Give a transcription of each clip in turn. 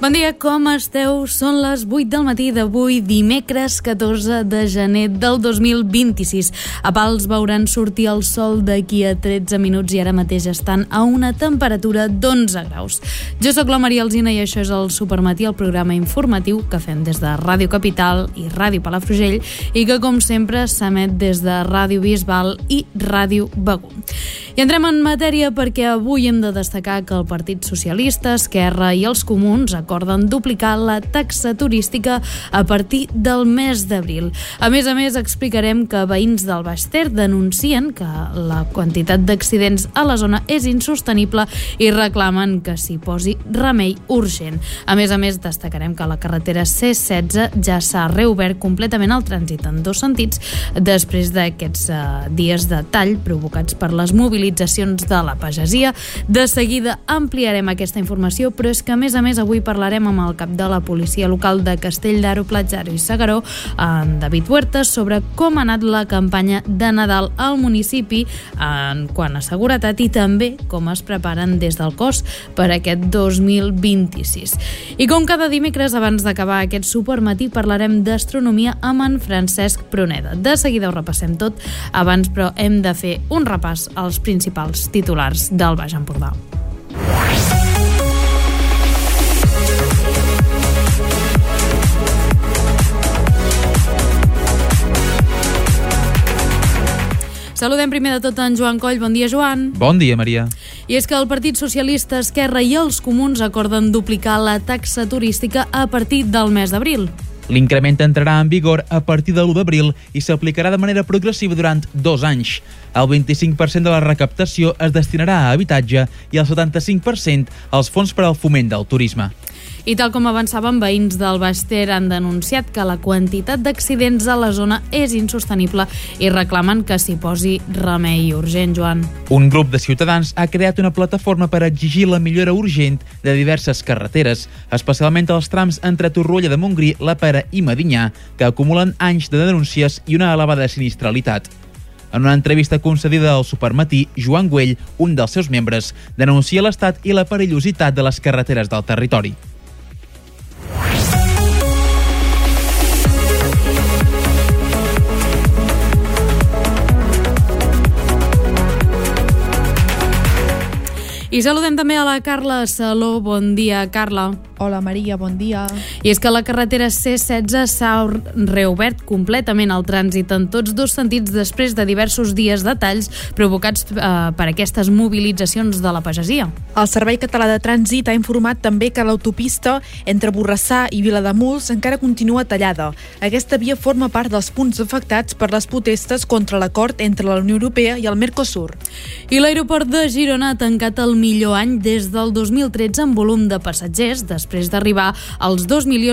Bon dia, com esteu? Són les 8 del matí d'avui, dimecres 14 de gener del 2026. A Pals veuran sortir el sol d'aquí a 13 minuts i ara mateix estan a una temperatura d'11 graus. Jo sóc la Maria Alsina i això és el Supermatí, el programa informatiu que fem des de Ràdio Capital i Ràdio Palafrugell i que, com sempre, s'emet des de Ràdio Bisbal i Ràdio Begur. I entrem en matèria perquè avui hem de destacar que el Partit Socialista, Esquerra i els Comuns acorden duplicar la taxa turística a partir del mes d'abril. A més, explicarem que veïns del Baix Ter denuncien que la quantitat d'accidents a la zona és insostenible i reclamen que s'hi posi remei urgent. A més, destacarem que la carretera C16 ja s'ha reobert completament al trànsit en dos sentits després d'aquests dies de tall provocats per les mobilitzacions de la pagesia. De seguida ampliarem aquesta informació, però és que a més avui parlarem amb el cap de la policia local de Castell d'Aro, Platja i S'Agaró, en David Huertas, sobre com ha anat la campanya de Nadal al municipi en quant a seguretat i també com es preparen des del cos per aquest 2026. I com cada dimecres, abans d'acabar aquest supermatí, parlarem d'astronomia amb en Francesc Pruneda. De seguida ho repassem tot, abans però hem de fer un repàs als principals titulars del Baix Empordà. Saludem primer de tot en Joan Coll. Bon dia, Joan. Bon dia, Maria. I és que el Partit Socialista, Esquerra i els Comuns acorden duplicar la taxa turística a partir del mes d'abril. L'increment entrarà en vigor a partir de l'1 d'abril i s'aplicarà de manera progressiva durant 2 anys. El 25% de la recaptació es destinarà a habitatge i el 75% als fons per al foment del turisme. I tal com avançàvem, veïns del Baix Ter han denunciat que la quantitat d'accidents a la zona és insostenible i reclamen que s'hi posi remei urgent, Joan. Un grup de ciutadans ha creat una plataforma per exigir la millora urgent de diverses carreteres, especialment els trams entre Torroella de Montgrí, La Pera i Medinyà, que acumulen anys de denúncies i una elevada sinistralitat. En una entrevista concedida al Supermatí, Joan Güell, un dels seus membres, denuncia l'estat i la perillositat de les carreteres del territori. I saludem també a la Carla Saló. Bon dia, Carla. Hola, Maria, bon dia. I és que la carretera C16 s'ha reobert completament al trànsit en tots dos sentits després de diversos dies de talls provocats per aquestes mobilitzacions de la pagesia. El Servei Català de Trànsit ha informat també que l'autopista entre Borrassà i Vilademuls encara continua tallada. Aquesta via forma part dels punts afectats per les protestes contra l'acord entre la Unió Europea i el Mercosur. I l'aeroport de Girona ha tancat el millor any des del 2013 en volum de passatgers, després d'arribar als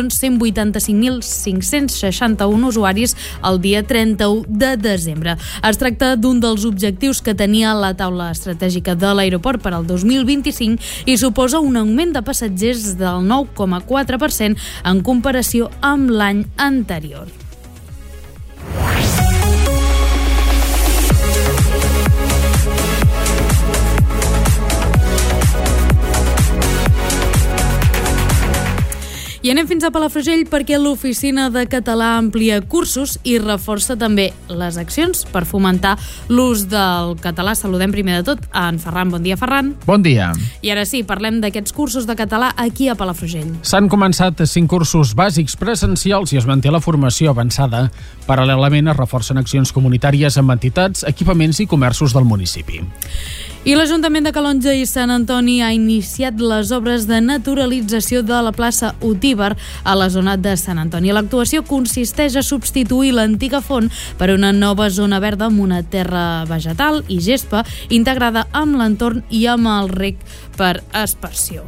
2.185.561 usuaris el dia 31 de desembre. Es tracta d'un dels objectius que tenia la taula estratègica de l'aeroport per al 2025 i suposa un augment de passatgers del 9,4% en comparació amb l'any anterior. I anem fins a Palafrugell perquè l'Oficina de Català amplia cursos i reforça també les accions per fomentar l'ús del català. Saludem primer de tot a en Ferran. Bon dia, Ferran. Bon dia. I ara sí, parlem d'aquests cursos de català aquí a Palafrugell. S'han començat 5 cursos bàsics presencials i es manté la formació avançada. Paral·lelament es reforcen accions comunitàries amb entitats, equipaments i comerços del municipi. I l'Ajuntament de Calonge i Sant Antoni ha iniciat les obres de naturalització de la plaça Utíber a la zona de Sant Antoni. L'actuació consisteix a substituir l'antiga font per una nova zona verda amb una terra vegetal i gespa integrada amb l'entorn i amb el rec per aspersió.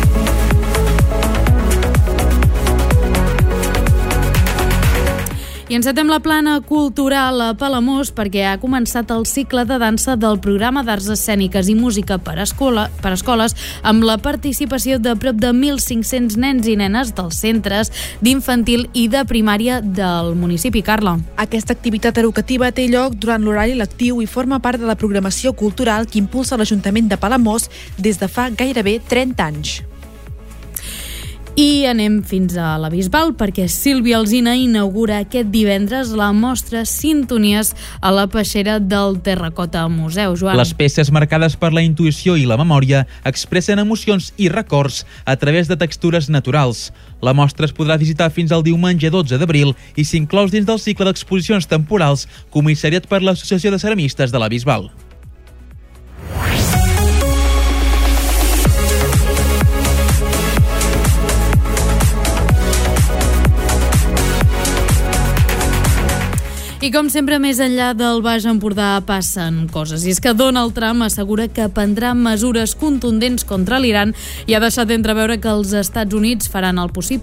I I encetem la plana cultural a Palamós perquè ha començat el cicle de dansa del programa d'arts escèniques i música per escoles amb la participació de prop de 1.500 nens i nenes dels centres d'infantil i de primària del municipi. Carla. Aquesta activitat educativa té lloc durant l'horari lectiu i forma part de la programació cultural que impulsa l'Ajuntament de Palamós des de fa gairebé 30 anys. I anem fins a la Bisbal perquè Sílvia Alsina inaugura aquest divendres la mostra Sintonies a la peixera del Terracota Museu. Joan. Les peces marcades per la intuïció i la memòria expressen emocions i records a través de textures naturals. La mostra es podrà visitar fins al diumenge 12 d'abril i s'inclou dins del cicle d'exposicions temporals comissariat per l'Associació de Ceramistes de la Bisbal. I com sempre, més enllà del Baix Empordà passen coses. I és que Donald Trump assegura que prendrà mesures contundents contra l'Iran i ha deixat d'entreveure que els Estats Units faran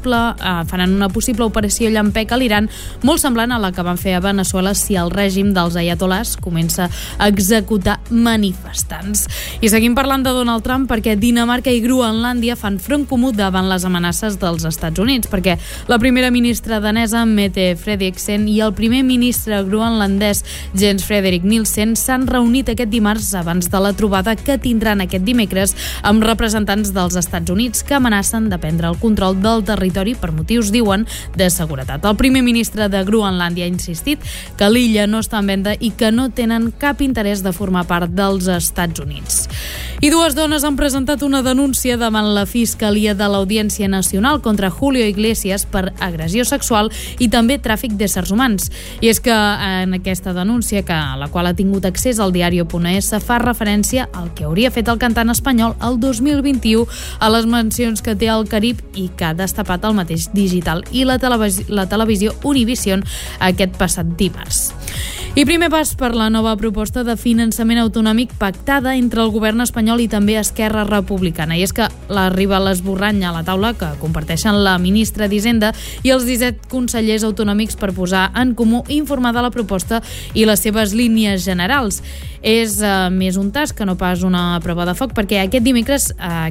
una possible operació llampec a l'Iran molt semblant a la que van fer a Veneçuela si el règim dels aiatolars comença a executar manifestants. I seguim parlant de Donald Trump perquè Dinamarca i Groenlàndia fan front comú davant les amenaces dels Estats Units, perquè la primera ministra danesa Mette Frederiksen i el primer ministre groenlandès Jens Frederik Nielsen s'han reunit aquest dimarts abans de la trobada que tindran aquest dimecres amb representants dels Estats Units que amenacen de prendre el control del territori per motius, diuen, de seguretat. El primer ministre de Groenlàndia ha insistit que l'illa no està en venda i que no tenen cap interès de formar part dels Estats Units. I dues dones han presentat una denúncia davant la Fiscalia de l'Audiència Nacional contra Julio Iglesias per agressió sexual i també tràfic d'éssers humans. I és que en aquesta denúncia, a la qual ha tingut accés al diario.es, fa referència al que hauria fet el cantant espanyol el 2021 a les mansions que té al Carib i que ha destapat el mateix digital i la televisió Univision aquest passat dimarts. I primer pas per la nova proposta de finançament autonòmic pactada entre el govern espanyol i també Esquerra Republicana. I és que l'arriba l'esborrany a la taula que comparteixen la ministra d'Hisenda i els 17 consellers autonòmics per posar en comú, informar de la proposta i les seves línies generals. És més un tas que no pas una prova de foc, perquè aquest dimecres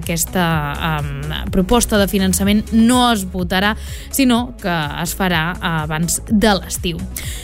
aquesta proposta de finançament no es votarà, sinó que es farà abans de l'estiu.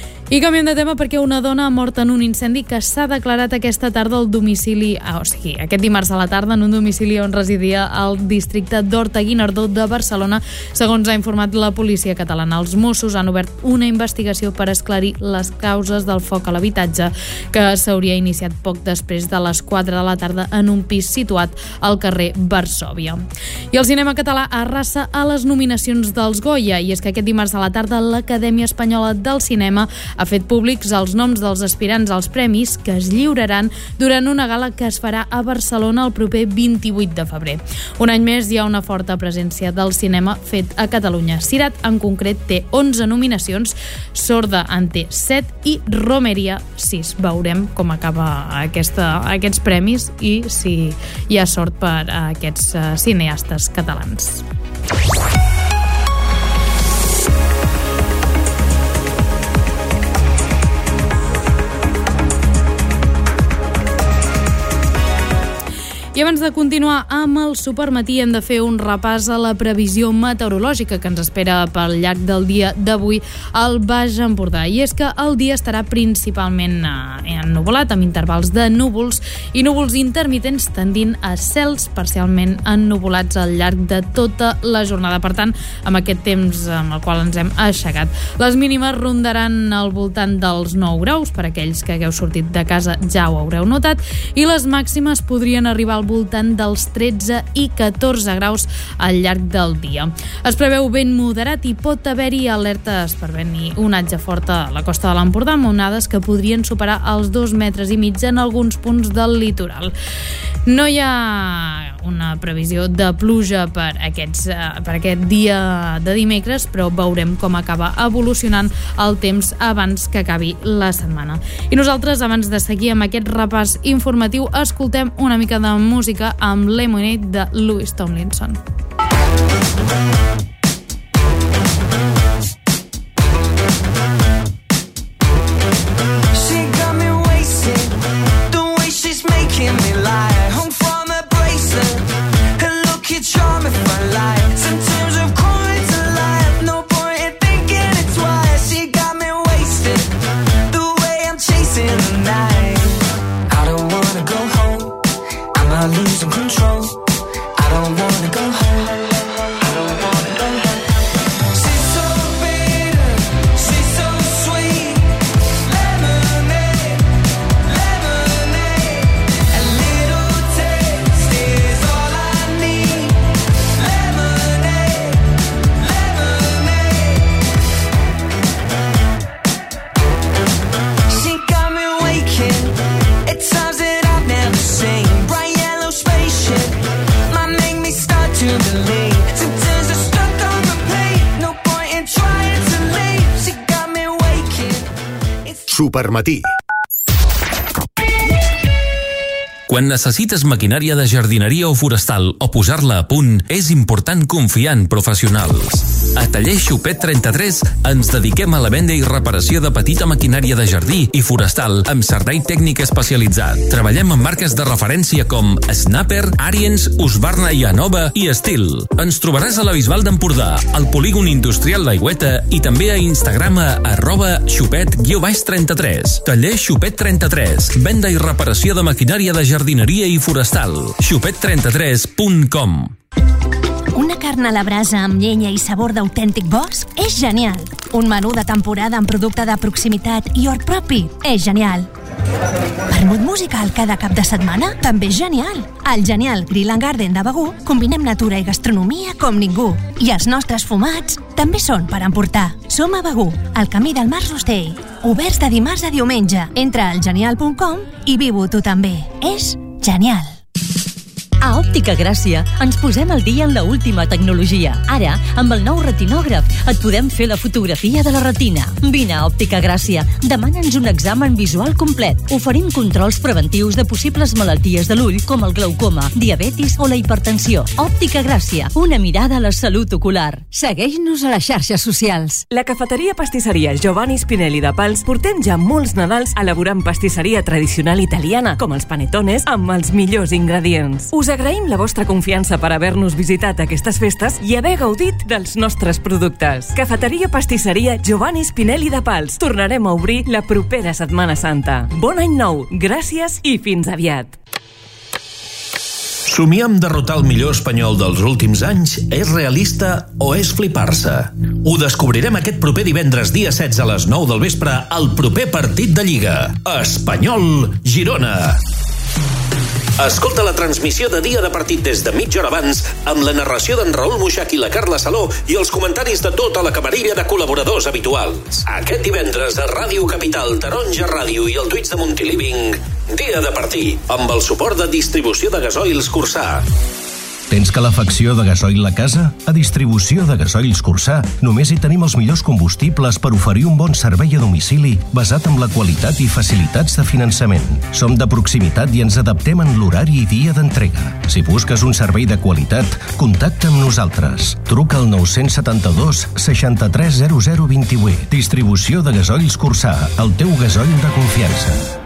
I canviem de tema perquè una dona ha mort en un incendi que s'ha declarat aquesta tarda al domicili, aquest dimarts a la tarda en un domicili on residia al districte d'Horta-Guinardó de Barcelona, segons ha informat la policia catalana. Els Mossos han obert una investigació per esclarir les causes del foc a l'habitatge que s'hauria iniciat poc després de les 4 de la tarda en un pis situat al carrer Varsòvia. I el cinema català arrasa a les nominacions dels Goya, i és que aquest dimarts a la tarda l'Acadèmia Espanyola del Cinema ha fet públics els noms dels aspirants als premis que es lliuraran durant una gala que es farà a Barcelona el proper 28 de febrer. Un any més hi ha una forta presència del cinema fet a Catalunya. Cirat, en concret, té 11 nominacions, Sorda en té 7 i Romeria 6. Veurem com acaba aquests premis i si hi ha sort per a aquests cineastes catalans. I abans de continuar amb el supermatí hem de fer un repàs a la previsió meteorològica que ens espera pel llarg del dia d'avui al Baix Empordà. I és que el dia estarà principalment ennuvolat, amb intervals de núvols i núvols intermitents tendint a cels parcialment ennuvolats al llarg de tota la jornada. Per tant, amb aquest temps amb el qual ens hem aixecat. Les mínimes rondaran al voltant dels 9 graus, per aquells que hagueu sortit de casa ja ho haureu notat, i les màximes podrien arribar al voltant dels 13 i 14 graus al llarg del dia. Es preveu vent moderat i pot haver-hi alertes per vent i onatge fort a la costa de l'Empordà, amb onades que podrien superar els 2,5 metres en alguns punts del litoral. No hi ha una previsió de pluja per aquest dia de dimecres, però veurem com acaba evolucionant el temps abans que acabi la setmana. I nosaltres, abans de seguir amb aquest repàs informatiu, escoltem una mica de música amb Lemonade de Louis Tomlinson. Supermatí. Quan necessites maquinària de jardineria o forestal o posar-la a punt, és important confiar en professionals. A Taller Xupet 33 ens dediquem a la venda i reparació de petita maquinària de jardí i forestal amb servei tècnic especialitzat. Treballem amb marques de referència com Snapper, Ariens, Husqvarna i Anova i Estil. Ens trobaràs a la Bisbal d'Empordà, al polígon industrial d'Aigüeta i també a Instagram a @xupet_33. Taller Xupet 33. Venda i reparació de maquinària de jardineria i forestal. xupet33.com. Una carn a la brasa amb llenya i sabor d'autèntic bosc és genial. Un menú de temporada amb producte de proximitat i hort propi és genial. Vermut musical cada cap de setmana també és genial. Al Genial Grill and Garden de Begur combinem natura i gastronomia com ningú. I els nostres fumats també són per emportar. Som a Begur, al camí del Mas Rostell. Oberts de dimarts a diumenge. Entra al genial.com i viu-ho tu també. És genial. A Òptica Gràcia ens posem al dia en la última tecnologia. Ara, amb el nou retinògraf, et podem fer la fotografia de la retina. Vine a Òptica Gràcia, demana'ns un examen visual complet. Oferim controls preventius de possibles malalties de l'ull, com el glaucoma, diabetis o la hipertensió. Òptica Gràcia, una mirada a la salut ocular. Segueix-nos a les xarxes socials. La cafeteria pastisseria Giovanni Spinelli de Pals portem ja molts Nadals elaborant pastisseria tradicional italiana, com els panetones, amb els millors ingredients. Us agraïm la vostra confiança per haver-nos visitat aquestes festes i haver gaudit dels nostres productes. Cafeteria pastisseria Giovanni Spinelli de Pals. Tornarem a obrir la propera Setmana Santa. Bon any nou, gràcies i fins aviat. Somiar amb derrotar el millor espanyol dels últims anys és realista o és flipar-se? Ho descobrirem aquest proper divendres dia 16 a les 9 del vespre al proper partit de Lliga. Espanyol-Girona. Escolta la transmissió de dia de partit des de mitja hora abans amb la narració d'en Raül Muixach i la Carla Saló i els comentaris de tota la camarilla de col·laboradors habituals. Aquest divendres a Ràdio Capital, Taronja Ràdio i el Twitch de Montiliving, dia de partit, amb el suport de distribució de gasoils Cursà. Tens calefacció de gasoil a casa? A Distribució de Gasoils Cursà només hi tenim els millors combustibles per oferir un bon servei a domicili basat en la qualitat i facilitats de finançament. Som de proximitat i ens adaptem en l'horari i dia d'entrega. Si busques un servei de qualitat, contacta amb nosaltres. Truca al 972 63 0028. Distribució de Gasoils Cursà, el teu gasoil de confiança.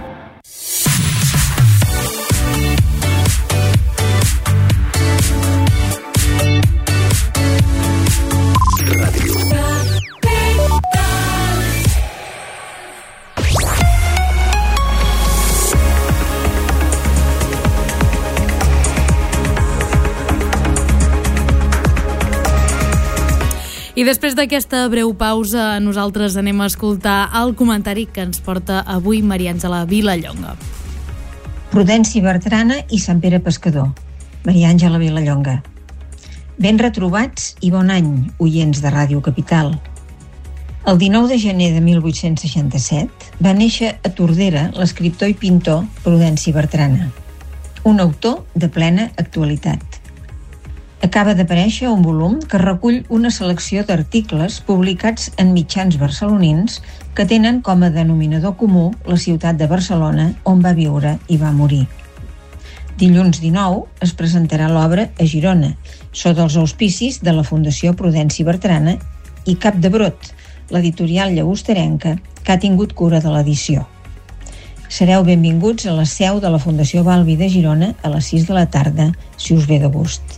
I després d'aquesta breu pausa, nosaltres anem a escoltar el comentari que ens porta avui Maria Àngela Vilallonga. Prudenci Bertrana i Sant Pere Pescador. Maria Àngela Vilallonga. Ben retrobats i bon any, oients de Ràdio Capital. El 19 de gener de 1867 va néixer a Tordera l'escriptor i pintor Prudenci Bertrana, un autor de plena actualitat. Acaba d'aparèixer un volum que recull una selecció d'articles publicats en mitjans barcelonins que tenen com a denominador comú la ciutat de Barcelona, on va viure i va morir. Dilluns 19 es presentarà l'obra a Girona, sota els auspicis de la Fundació Prudenci Bertrana i Cap de Brot, l'editorial llagosterenca que ha tingut cura de l'edició. Sereu benvinguts a la seu de la Fundació Balbi de Girona a les 6 de la tarda, si us ve de gust.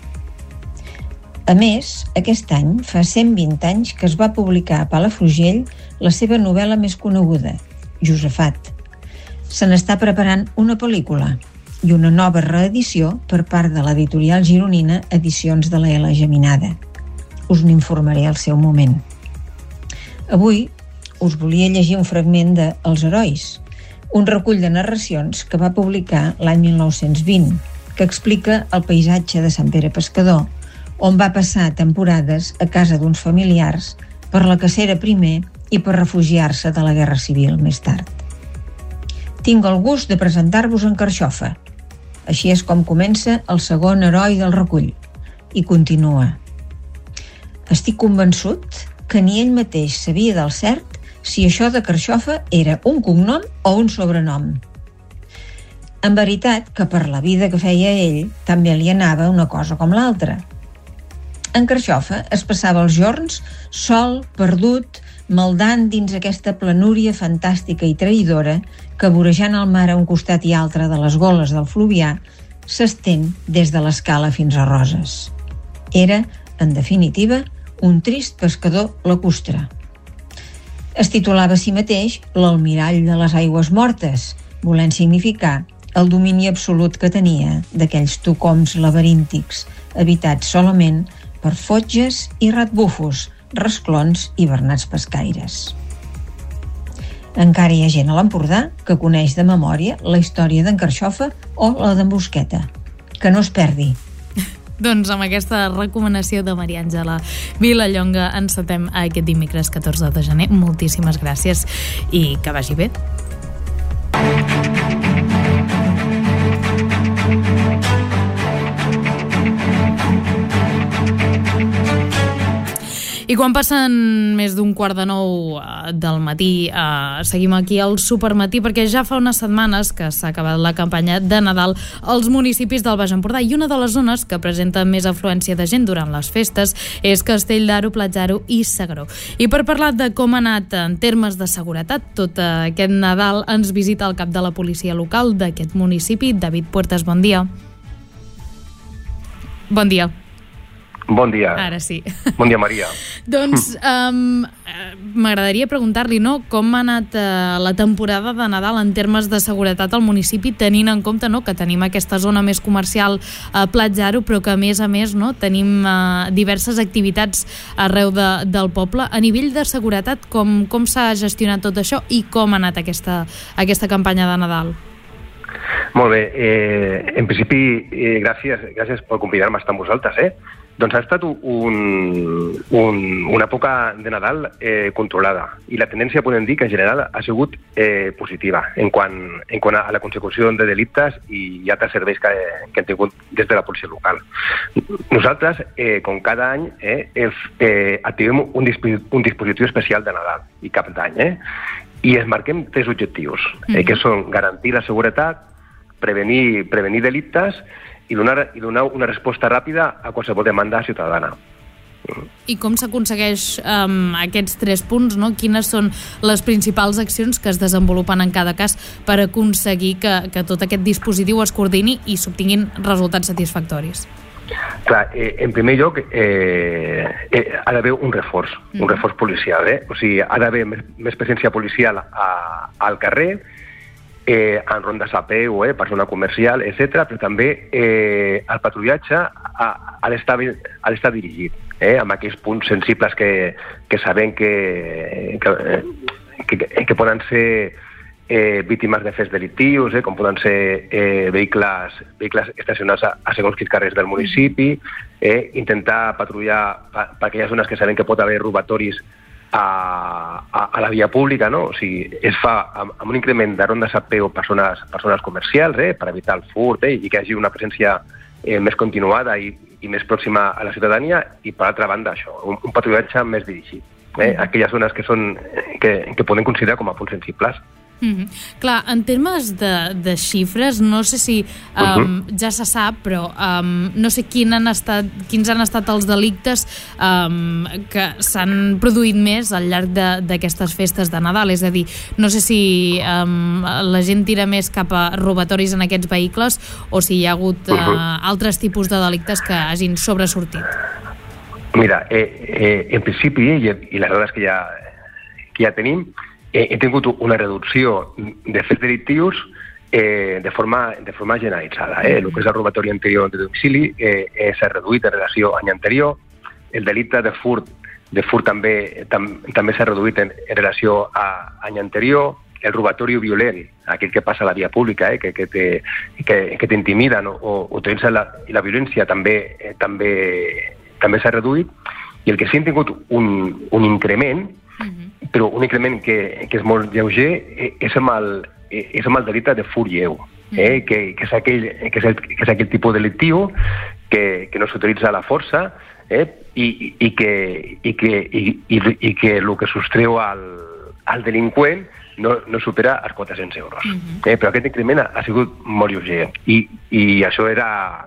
A més, aquest any fa 120 anys que es va publicar a Palafrugell la seva novel·la més coneguda, Josafat. Se n'està preparant una pel·lícula i una nova reedició per part de l'editorial gironina Edicions de la L. Geminada. Us n'informaré al seu moment. Avui us volia llegir un fragment de Els herois, un recull de narracions que va publicar l'any 1920, que explica el paisatge de Sant Pere Pescador, on va passar temporades a casa d'uns familiars per la cacera primer i per refugiar-se de la Guerra Civil més tard. Tinc el gust de presentar-vos en Carxofa. Així és com comença el segon heroi del recull, i continua. Estic convençut que ni ell mateix sabia del cert si això de Carxofa era un cognom o un sobrenom. En veritat que per la vida que feia ell també li anava una cosa com l'altra. En Carxofa es passava els jorns sol, perdut, maldant dins aquesta planúria fantàstica i traïdora que, vorejant el mar a un costat i altre de les goles del Fluvià, s'estén des de l'Escala fins a Roses. Era, en definitiva, un trist pescador lacustre. Es titulava a si mateix l'almirall de les aigües mortes, volent significar el domini absolut que tenia d'aquells tucoms laberíntics, habitats solament per fotges i ratbufos, rasclons i bernats pescaires. Encara hi ha gent a l'Empordà que coneix de memòria la història d'en Carxofa o la d'en Busqueta. Que no es perdi. Doncs amb aquesta recomanació de Maria Àngela Vilallonga encetem aquest dimecres 14 de gener. Moltíssimes gràcies i que vagi bé. I quan passen més d'un 8:45 del matí, seguim aquí al Supermatí, perquè ja fa unes setmanes que s'ha acabat la campanya de Nadal als municipis del Baix Empordà, i una de les zones que presenta més afluència de gent durant les festes és Castell d'Aro, Platja i S'Agaró. I per parlar de com ha anat en termes de seguretat tot aquest Nadal, ens visita el cap de la policia local d'aquest municipi, David Puertas. Bon dia. Bon dia. Bon dia. Ara sí. Bon dia, Maria. Doncs m'agradaria preguntar-li, com ha anat la temporada de Nadal en termes de seguretat al municipi, tenint en compte que tenim aquesta zona més comercial a Platja d'Aro, però que a més tenim diverses activitats arreu del poble. A nivell de seguretat, com s'ha gestionat tot això i com ha anat aquesta campanya de Nadal? Molt bé. En principi, gràcies per convidar-me a estar amb vosaltres. Doncs ha estat una època de Nadal controlada, i la tendència podem dir que en general ha sigut positiva en quant a la consecució de delictes i altres serveis que hem tingut des de la policia local. Nosaltres, com cada any, activem un dispositiu especial de Nadal i Cap d'Any, i ens marquem 3 objectius, que són garantir la seguretat, prevenir delictes i donar una resposta ràpida a qualsevol demanda ciutadana. I com s'aconsegueix aquests 3 punts? Quines són les principals accions que es desenvolupen en cada cas per aconseguir que tot aquest dispositiu es coordini i s'obtinguin resultats satisfactoris? Clar, en primer lloc, ha d'haver un reforç policial. O sigui, ha d'haver més presència policial al carrer, en rondes a peu, per zona comercial, etc., però també el patrullatge ha d'estar dirigit amb aquells punts sensibles que sabem que poden ser víctimes de fets delictius, com poden ser vehicles estacionats a segons quins carrers del municipi, intentar patrullar per aquelles zones que sabem que pot haver robatoris a la via pública, no? O sigui, es fa amb un increment de rondes a peu per zones comercials, per evitar el furt, i que hi hagi una presència més continuada i més pròxima a la ciutadania, i per altra banda això, un patrullatge més dirigit, aquelles zones que podem considerar com a punts sensibles. Clar, en termes de xifres, no sé si ja se sap, però no sé quins han estat els delictes que s'han produït més al llarg d'aquestes festes de Nadal. És a dir, no sé si la gent tira més cap a robatoris en aquests vehicles o si hi ha hagut altres tipus de delictes que hagin sobresortit. Mira, en principi, i les dades que ja tenim, he tingut una reducció de fets delictius de forma generalitzada. El que és el robatori anterior de domicili s'ha reduït en relació a l'any anterior. El delicte de furt també s'ha reduït en relació a l'any anterior. El robatori violent, aquell que passa a la via pública, que t'intimiden o utilitza la violència, també s'ha reduït. I el que sí hem tingut un increment, però un increment que és molt lleuger, és amb el delicte de furt lleu, que és aquell tipus delictiu que no s'utilitza la força i que el que sostreu el delinqüent no supera els 400 euros. Però aquest increment ha sigut molt lleuger i això era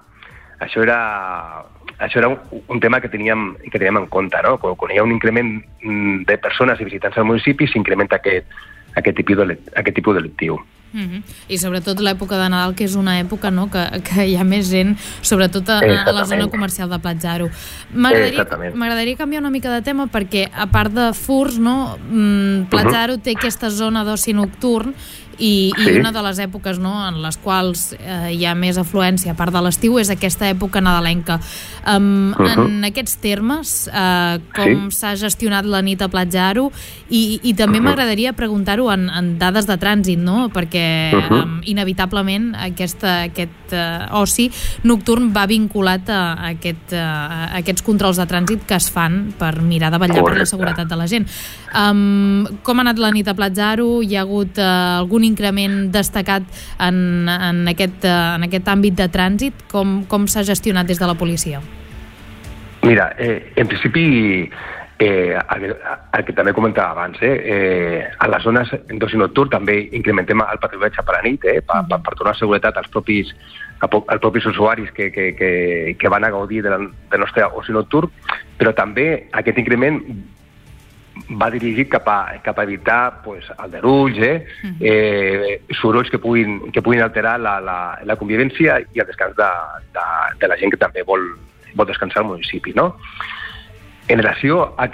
un tema que teníem en compte, no? Quan hi ha un increment de persones i visitants al municipi, s'incrementa aquest tipus delictiu. I sobretot l'època de Nadal, que és una època, no?, que hi ha més gent, sobretot a la zona comercial de Platja-Aro. M'agradaria canviar una mica de tema perquè, a part de furts, no, Platja-Aro té aquesta zona d'oci nocturn i una de les èpoques, no, en les quals hi ha més afluència, a part de l'estiu, és aquesta època nadalenca. En aquests termes, com s'ha gestionat la nit a Platja-Aro? I també m'agradaria preguntar-ho en dades de trànsit, no?, perquè inevitablement aquest oci nocturn va vinculat a aquests controls de trànsit que es fan per mirar de vetllar per la seguretat de la gent. Com ha anat la nit a Platja-Aro? Hi ha hagut algun increment destacat en aquest àmbit de trànsit? Com s'ha gestionat des de la policia? Mira, en principi, el que també comentava abans, a les zones d'oci nocturn també incrementem el patrullatge per la nit, per donar seguretat als propis usuaris que van a gaudir del nostre oci nocturn, però també aquest increment va dirigit cap a evitar aldarulls, sorolls que puguin alterar la convivència i el descans de la gent que també vol descansar al municipi, no? En relació a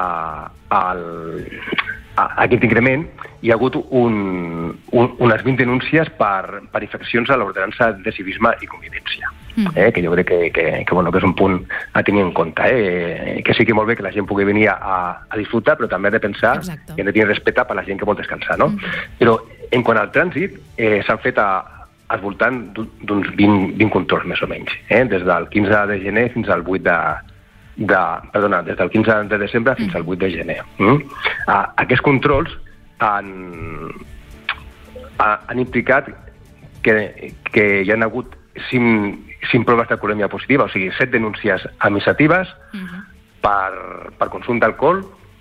aquest increment, hi ha hagut unes 20 denúncies per infraccions a l'ordenança de civisme i convivència, que jo crec que és un punt a tenir en compte, que sí que molt bé que la gent pugui venir a disfrutar, però també ha de pensar que hem de tenir respecte per la gent que vol descansar, no? Però en quant al trànsit, s'han fet al voltant d'uns 20 controls, més o menys, des del 15 de gener fins al 8 des del 15 de desembre fins al 8 de gener. Aquests controls han implicat que hi ha hagut 5 proves d'alcoholèmia positiva, o sigui, 7 denúncies administratives per consum d'alcohol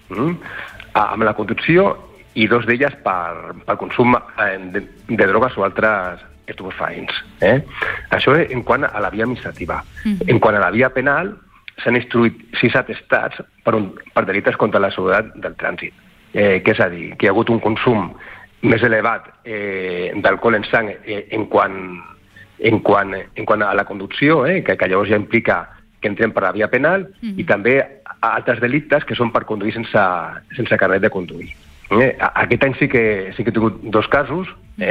amb la conducció i 2 d'elles per consum de drogues o altres estupefaents. Això en quant a la via administrativa. En quant a la via penal, s'han instruït 6 atestats per delictes contra la seguretat del trànsit. Que és a dir, que hi ha hagut un consum més elevat d'alcohol en sang en quant a la conducció, que llavors ja implica que entrem per la via penal, i també altres delictes que són per conduir sense carnet de conduir. Aquest any sí que he tingut 2 casos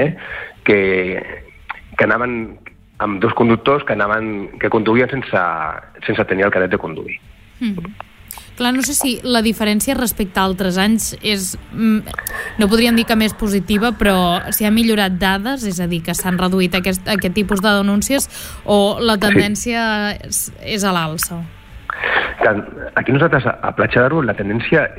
que anaven amb 2 conductors que conduïen sense tenir el carnet de conduir. Clar, no sé si la diferència respecte a altres anys és, no podríem dir que més positiva, però si ha millorat dades, és a dir, que s'han reduït aquest tipus de denúncies, o la tendència és a l'alça? Aquí nosaltres, a Platja d'Aro, la tendència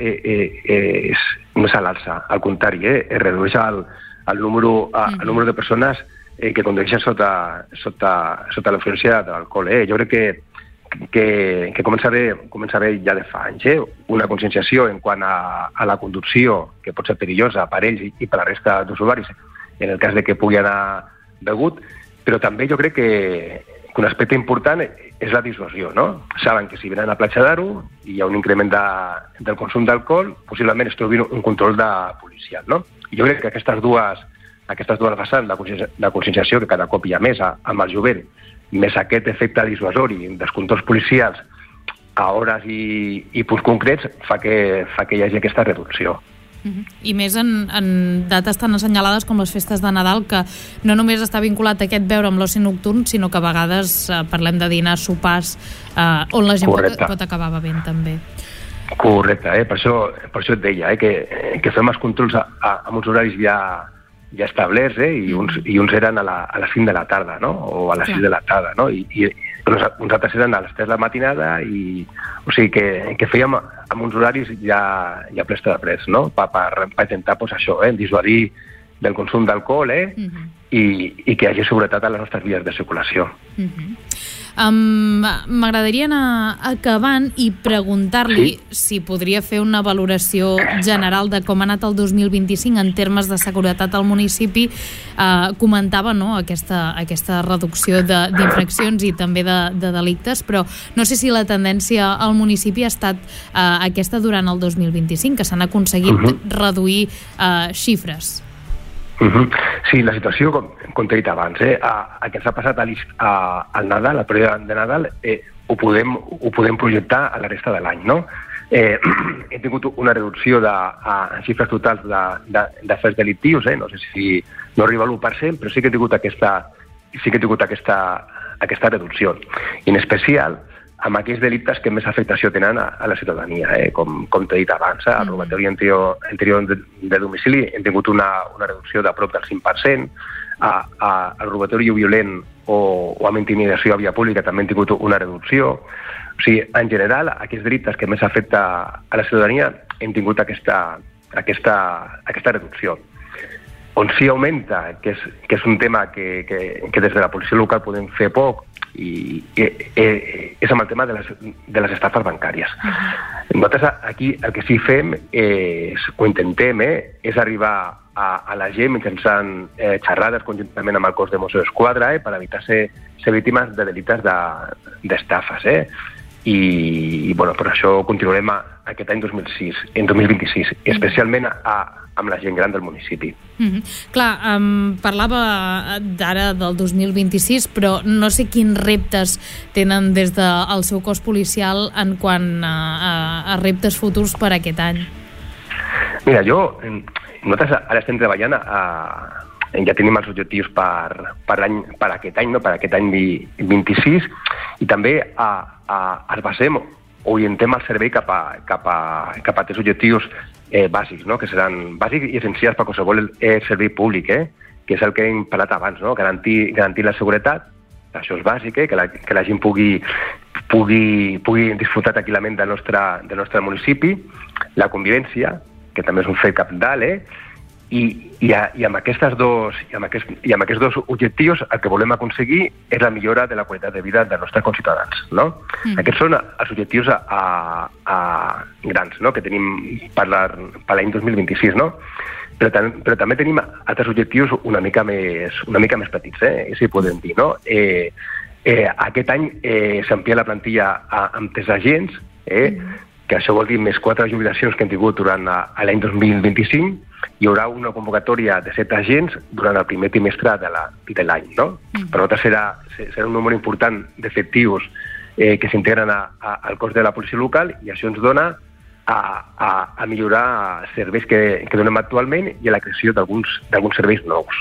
no és a l'alça, al contrari, es redueix el número de persones que condueixen sota la influència de l'alcohol. Jo crec que comença a haver ja de fa anys una conscienciació en quant a la conducció, que pot ser perillosa per ells i per la resta d'usuaris, en el cas de que pugui anar begut, però també jo crec que un aspecte important és la dissuasió, no? Saben que si venen a Platja d'Aro i hi ha un increment del consum d'alcohol, possiblement es trobi un control policial, no? I jo crec que aquestes dues vessants de conscienciació, que cada cop hi ha més amb el jovent, més aquest efecte dissuasori dels controls policials a hores i punts concrets, fa que hi hagi aquesta reducció. I més en dates tan assenyalades com les festes de Nadal, que no només està vinculat a aquest beure amb l'oci nocturn, sinó que a vegades parlem de dinars, sopars, on la gent pot acabar bevent també. Correcte, per això et deia que fem els controls amb uns horaris ja establerts, i uns eren a les 5 de la tarda, no? O a les 6 de la tarda, no? I uns altres eren a les 3 de la matinada, o sigui que fèiem amb uns horaris ja plesta de prets, no? Per intentar, això, dissuadir del consum d'alcohol, i que hi hagi seguretat a les nostres vies de circulació. M'agradaria anar acabant i preguntar-li si podria fer una valoració general de com ha anat el 2025 en termes de seguretat al municipi. Comentava aquesta reducció d'infraccions i també de delictes, però no sé si la tendència al municipi ha estat aquesta durant el 2025, que s'han aconseguit reduir xifres. Sí, la situació, com t'he dit abans, el que ens ha passat al Nadal, a la període de Nadal, ho podem projectar a la resta de l'any, no? Hem tingut una reducció en xifres totals de fets delictius, no sé si no arriba a l'1%, però sí que he tingut aquesta reducció. I en especial amb aquells delictes que més afectació tenen a la ciutadania, com t'he dit abans, el robatori interior de domicili hem tingut una reducció de prop del 5%, el robatori violent o amb intimidació a via pública també hem tingut una reducció. O sigui, en general, aquells delictes que més afecta a la ciutadania hem tingut aquesta reducció. On sí augmenta, que és un tema que des de la policia local podem fer poc, i és amb el tema de les estafes bancàries. Nosaltres aquí el que sí fem o intentem és arribar a la gent mitjançant xerrades conjuntament amb el cos de Mossos d'Esquadra per evitar ser víctimes de delictes d'estafes. I per això continuarem aquest any 2026, especialment amb la gent gran del municipi. Clar, parlava d'ara del 2026, però no sé quins reptes tenen des del seu cos policial en quant a reptes futurs per aquest any. Mira, nosaltres ara estem treballant, ja tenim els objectius per aquest any, per aquest any 26, i també es basem, orientem el servei cap a tres objectius bàsics, que seran bàsics i essencials per qualsevol servei públic, que és el que hem parlat abans, garantir la seguretat, això és bàsic, que la gent pugui disfrutar tranquil·lament del nostre municipi, la convivència, que també és un fet cabdal, i amb aquests dos objectius el que volem aconseguir és la millora de la qualitat de vida dels nostres conciutadans. Aquests són els objectius grans que tenim per l'any 2026, però també tenim altres objectius una mica més petits, si podem dir. Aquest any s'amplia la plantilla amb 3 agents, que això vol dir més 4 jubilacions que hem tingut durant l'any 2025. Hi haurà una convocatòria de 7 agents durant el primer trimestre de l'any. Per nosaltres serà un número important d'efectius que s'integren al cos de la policia local, i això ens dona a millorar serveis que donem actualment i a la creació d'alguns serveis nous.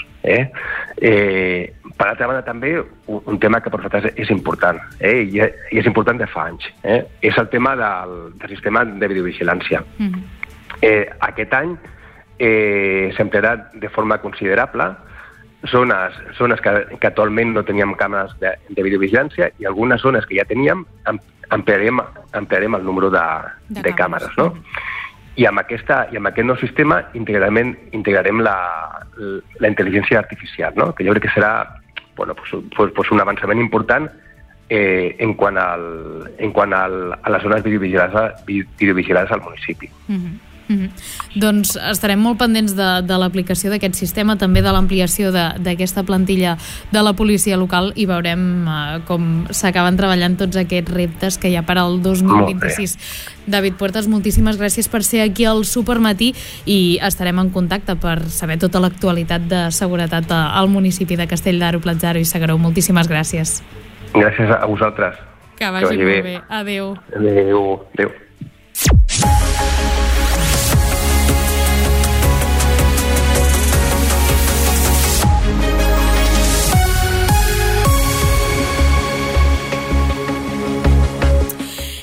Per altra banda, també, un tema que per nosaltres és important, i és important de fa anys, és el tema del sistema de videovigilància. Aquest any s'ampliarà de forma considerable zones que actualment no teníem càmeres de videovigilància, i algunes zones que ja teníem ampliarem el número de càmeres. I amb aquest nou sistema integrarem la intel·ligència artificial, que jo crec que serà un avançament important en quant a les zones videovigilades al municipi. Doncs estarem molt pendents de l'aplicació d'aquest sistema, també de l'ampliació d'aquesta plantilla de la policia local, i veurem com s'acaben treballant tots aquests reptes que hi ha per al 2026. David Puertas, moltíssimes gràcies per ser aquí al Supermatí, i estarem en contacte per saber tota l'actualitat de seguretat al municipi de Castell d'Aro, Platja d'Aro i S'Agaró. Moltíssimes gràcies. Gràcies a vosaltres. Que vagi molt bé. Adéu. Adéu.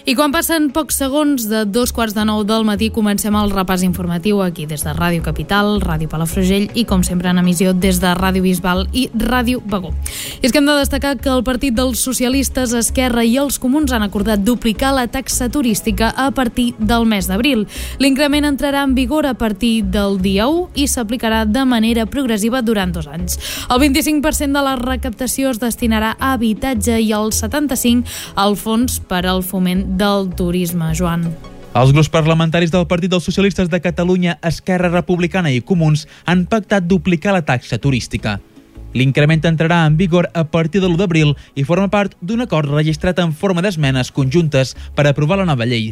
I quan passen pocs segons de 2:45 del matí comencem el repàs informatiu aquí des de Ràdio Capital, Ràdio Palafrugell i com sempre en emissió des de Ràdio Bisbal i Ràdio Begú. I és que hem de destacar que el Partit dels Socialistes, Esquerra i els Comuns han acordat duplicar la taxa turística a partir del mes d'abril. L'increment entrarà en vigor a partir del dia 1 i s'aplicarà de manera progressiva durant 2 anys. El 25% de la recaptació es destinarà a habitatge i el 75% al fons per al foment del turisme. Joan. Els grups parlamentaris del Partit dels Socialistes de Catalunya, Esquerra Republicana i Comuns han pactat duplicar la taxa turística. L'increment entrarà en vigor a partir de l'1 d'abril i forma part d'un acord registrat en forma d'esmenes conjuntes per aprovar la nova llei.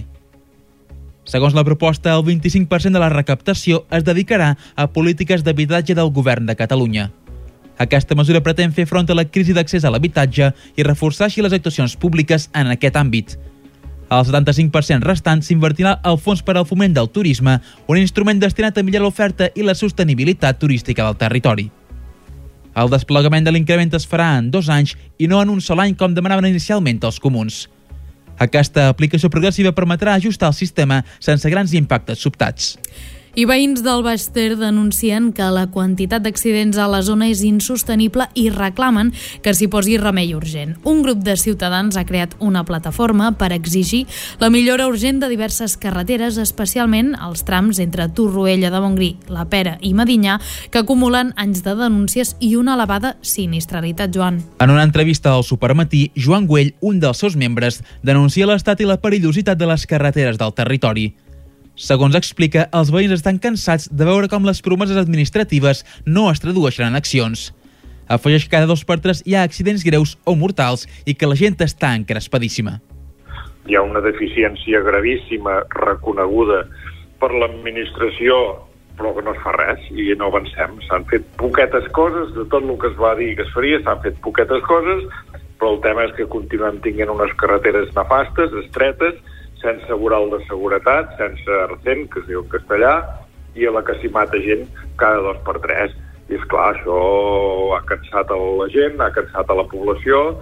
Segons la proposta, el 25% de la recaptació es dedicarà a polítiques d'habitatge del Govern de Catalunya. Aquesta mesura pretén fer front a la crisi d'accés a l'habitatge i reforçar així les actuacions públiques en aquest àmbit. El 75% restant s'invertirà al Fons per al Foment del Turisme, un instrument destinat a millorar l'oferta i la sostenibilitat turística del territori. El desplegament de l'increment es farà en 2 anys i no en un sol any com demanaven inicialment els comuns. Aquesta aplicació progressiva permetrà ajustar el sistema sense grans impactes sobtats. I veïns del Baix Ter denuncien que la quantitat d'accidents a la zona és insostenible i reclamen que s'hi posi remei urgent. Un grup de ciutadans ha creat una plataforma per exigir la millora urgent de diverses carreteres, especialment els trams entre Torroella de Montgrí, La Pera i Medinyà, que acumulen anys de denúncies i una elevada sinistralitat. Joan. En una entrevista al Supermatí, Joan Güell, un dels seus membres, denuncia l'estat i la perillositat de les carreteres del territori. Segons explica, els veïns estan cansats de veure com les promeses administratives no es tradueixen en accions. Afegeix que cada 2 per 3 hi ha accidents greus o mortals i que la gent està encrespadíssima. Hi ha una deficiència gravíssima reconeguda per l'administració, però que no es fa res i no avancem. S'han fet poquetes coses, de tot el que es va dir que es faria, s'han fet poquetes coses, però el tema és que continuem tenint unes carreteres nefastes, estretes, sense voral de seguretat, sense arcent, que es diu en castellà, i a la que s'hi mata gent cada 2 per 3. I esclar, això ha cansat la gent, ha cansat a la població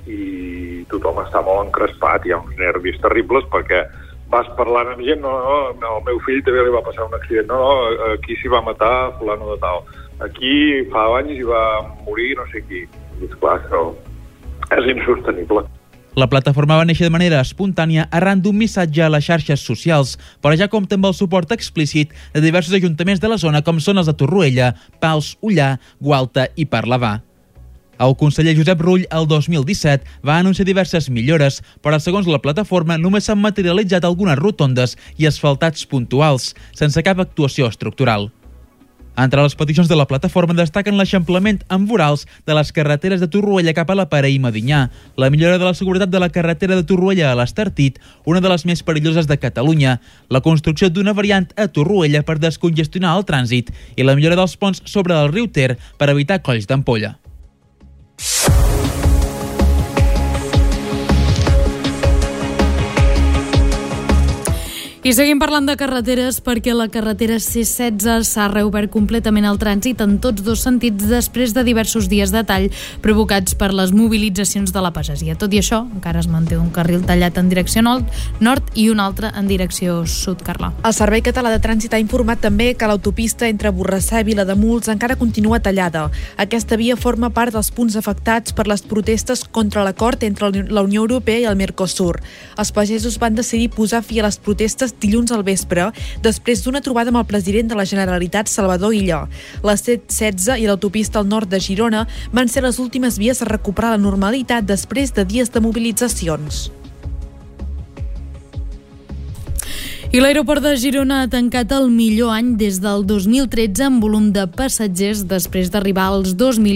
i tothom està molt encrespat. Hi ha uns nervis terribles perquè vas parlant amb gent, no, el meu fill també li va passar un accident, no, aquí s'hi va matar fulano de tal, aquí fa anys hi va morir no sé qui. I esclar, això és insostenible. La plataforma va néixer de manera espontània arran d'un missatge a les xarxes socials, però ja compta amb el suport explícit de diversos ajuntaments de la zona, com són els de Torroella, Pals, Ullà, Gualta i Parlavà. El conseller Josep Rull, el 2017, va anunciar diverses millores, però segons la plataforma només s'han materialitzat algunes rotondes i asfaltats puntuals, sense cap actuació estructural. Entre les peticions de la plataforma destaquen l'eixamplament amb vorals de les carreteres de Torroella cap a La Pera i Medinyà, la millora de la seguretat de la carretera de Torroella a l'Estartit, una de les més perilloses de Catalunya, la construcció d'una variant a Torroella per descongestionar el trànsit i la millora dels ponts sobre el riu Ter per evitar colls d'ampolla. I seguim parlant de carreteres perquè la carretera C16 s'ha reobert completament al trànsit en tots 2 sentits després de diversos dies de tall provocats per les mobilitzacions de la pagesia. Tot i això, encara es manté un carril tallat en direcció nord i un altre en direcció sud, Carla. El Servei Català de Trànsit ha informat també que l'autopista entre Borrassà i Vilademuls encara continua tallada. Aquesta via forma part dels punts afectats per les protestes contra l'acord entre la Unió Europea i el Mercosur. Els pagesos van decidir posar fi a les protestes dilluns al vespre, després d'una trobada amb el president de la Generalitat, Salvador Illa. La C16 i l'autopista al nord de Girona van ser les últimes vies a recuperar la normalitat després de dies de mobilitzacions. I l'aeroport de Girona ha tancat el millor any des del 2013 en volum de passatgers després d'arribar als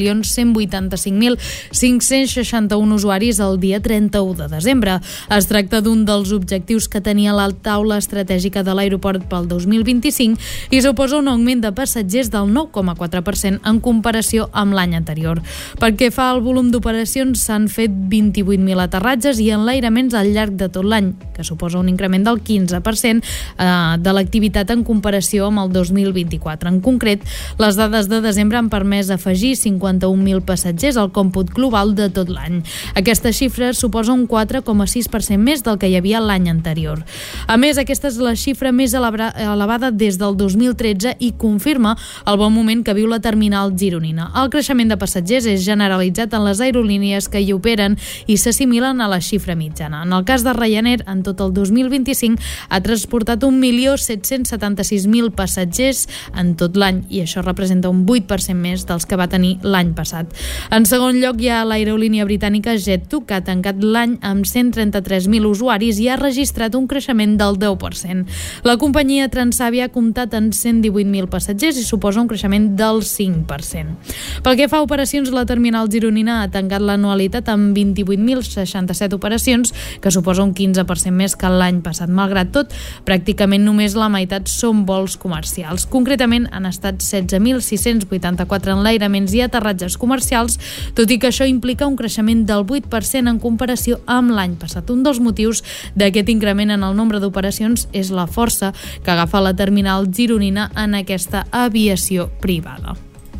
2.185.561 usuaris el dia 31 de desembre. Es tracta d'un dels objectius que tenia la taula estratègica de l'aeroport pel 2025 i suposa un augment de passatgers del 9,4% en comparació amb l'any anterior. Pel que fa al volum d'operacions, s'han fet 28.000 aterratges i enlairaments al llarg de tot l'any, que suposa un increment del 15% de l'activitat en comparació amb el 2024. En concret, les dades de desembre han permès afegir 51.000 passatgers al còmput global de tot l'any. Aquesta xifra suposa un 4,6% més del que hi havia l'any anterior. A més, aquesta és la xifra més elevada des del 2013 i confirma el bon moment que viu la terminal gironina. El creixement de passatgers és generalitzat en les aerolínies que hi operen i s'assimilen a la xifra mitjana. En el cas de Ryanair, en tot el 2025 ha transportat 1.776.000 passatgers en tot l'any i això representa un 8% més dels que va tenir l'any passat. En segon lloc hi ha l'aerolínia britànica Jet2, que ha tancat l'any amb 133.000 usuaris i ha registrat un creixement del 10%. La companyia Transavia ha comptat en 118.000 passatgers i suposa un creixement del 5%. Pel que fa a operacions, la terminal gironina ha tancat l'anualitat amb 28.067 operacions, que suposa un 15% més que l'any passat. Malgrat tot, pràcticament només la meitat són vols comercials. Concretament, han estat 16.684 enlairaments i aterratges comercials, tot i que això implica un creixement del 8% en comparació amb l'any passat. Un dels motius d'aquest increment en el nombre d'operacions és la força que agafa la terminal gironina en aquesta aviació privada.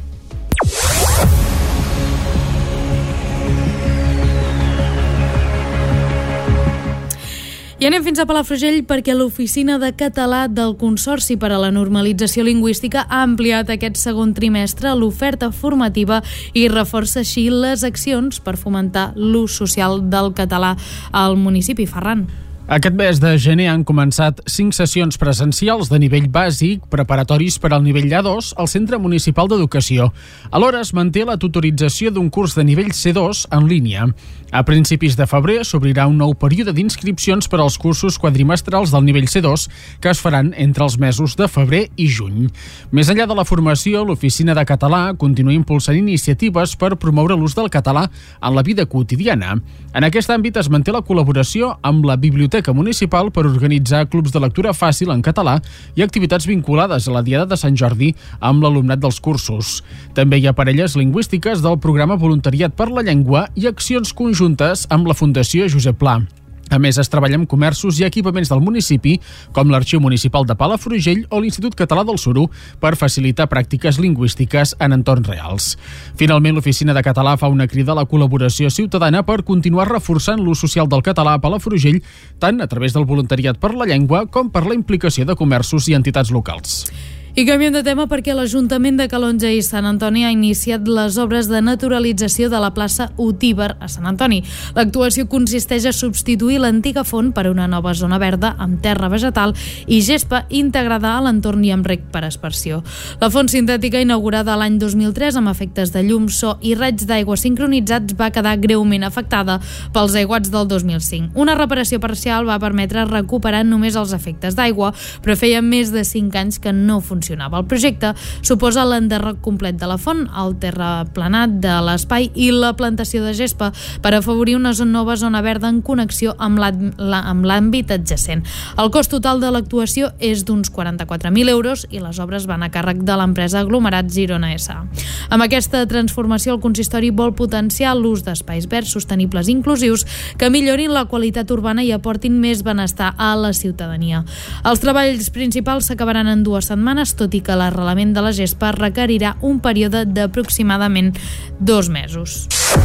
I anem fins a Palafrugell perquè l'Oficina de Català del Consorci per a la Normalització Lingüística ha ampliat aquest segon trimestre l'oferta formativa i reforça així les accions per fomentar l'ús social del català al municipi. Ferran. Aquest mes de gener han començat 5 sessions presencials de nivell bàsic preparatoris per al nivell A2 al Centre Municipal d'Educació. Alhora es manté la tutorització d'un curs de nivell C2 en línia. A principis de febrer s'obrirà un nou període d'inscripcions per als cursos quadrimestrals del nivell C2 que es faran entre els mesos de febrer i juny. Més enllà de la formació, l'Oficina de Català continua impulsant iniciatives per promoure l'ús del català en la vida quotidiana. En aquest àmbit es manté la col·laboració amb la Biblioteca Municipal per organitzar clubs de lectura fàcil en català i activitats vinculades a la Diada de Sant Jordi amb l'alumnat dels cursos. També hi ha parelles lingüístiques del programa Voluntariat per la Llengua i accions conjuntes amb la Fundació Josep Pla. A més, es treballa amb comerços i equipaments del municipi, com l'Arxiu Municipal de Palafrugell o l'Institut Català del Suro, per facilitar pràctiques lingüístiques en entorns reals. Finalment, l'Oficina de Català fa una crida a la col·laboració ciutadana per continuar reforçant l'ús social del català a Palafrugell, tant a través del voluntariat per la llengua com per la implicació de comerços i entitats locals. I canviem de tema perquè l'Ajuntament de Calonge i Sant Antoni ha iniciat les obres de naturalització de la plaça Utíber a Sant Antoni. L'actuació consisteix a substituir l'antiga font per una nova zona verda amb terra vegetal i gespa integrada a l'entorn i amb rec per aspersió. La font sintètica, inaugurada l'any 2003 amb efectes de llum, so i raigs d'aigua sincronitzats, va quedar greument afectada pels aiguats del 2005. Una reparació parcial va permetre recuperar només els efectes d'aigua, però feia més de 5 anys que no funcionava. El projecte suposa l'enderroc complet de la font, el terraplenat de l'espai i la plantació de gespa per afavorir una nova zona verda en connexió amb l'àmbit adjacent. El cost total de l'actuació és d'uns 44.000 euros i les obres van a càrrec de l'empresa Aglomerats Girona S.A. Amb aquesta transformació, el consistori vol potenciar l'ús d'espais verds sostenibles i inclusius que millorin la qualitat urbana i aportin més benestar a la ciutadania. Els treballs principals s'acabaran en 2 setmanes, tot i que l'arrelament de la gespa requerirà un període d'aproximadament 2 mesos.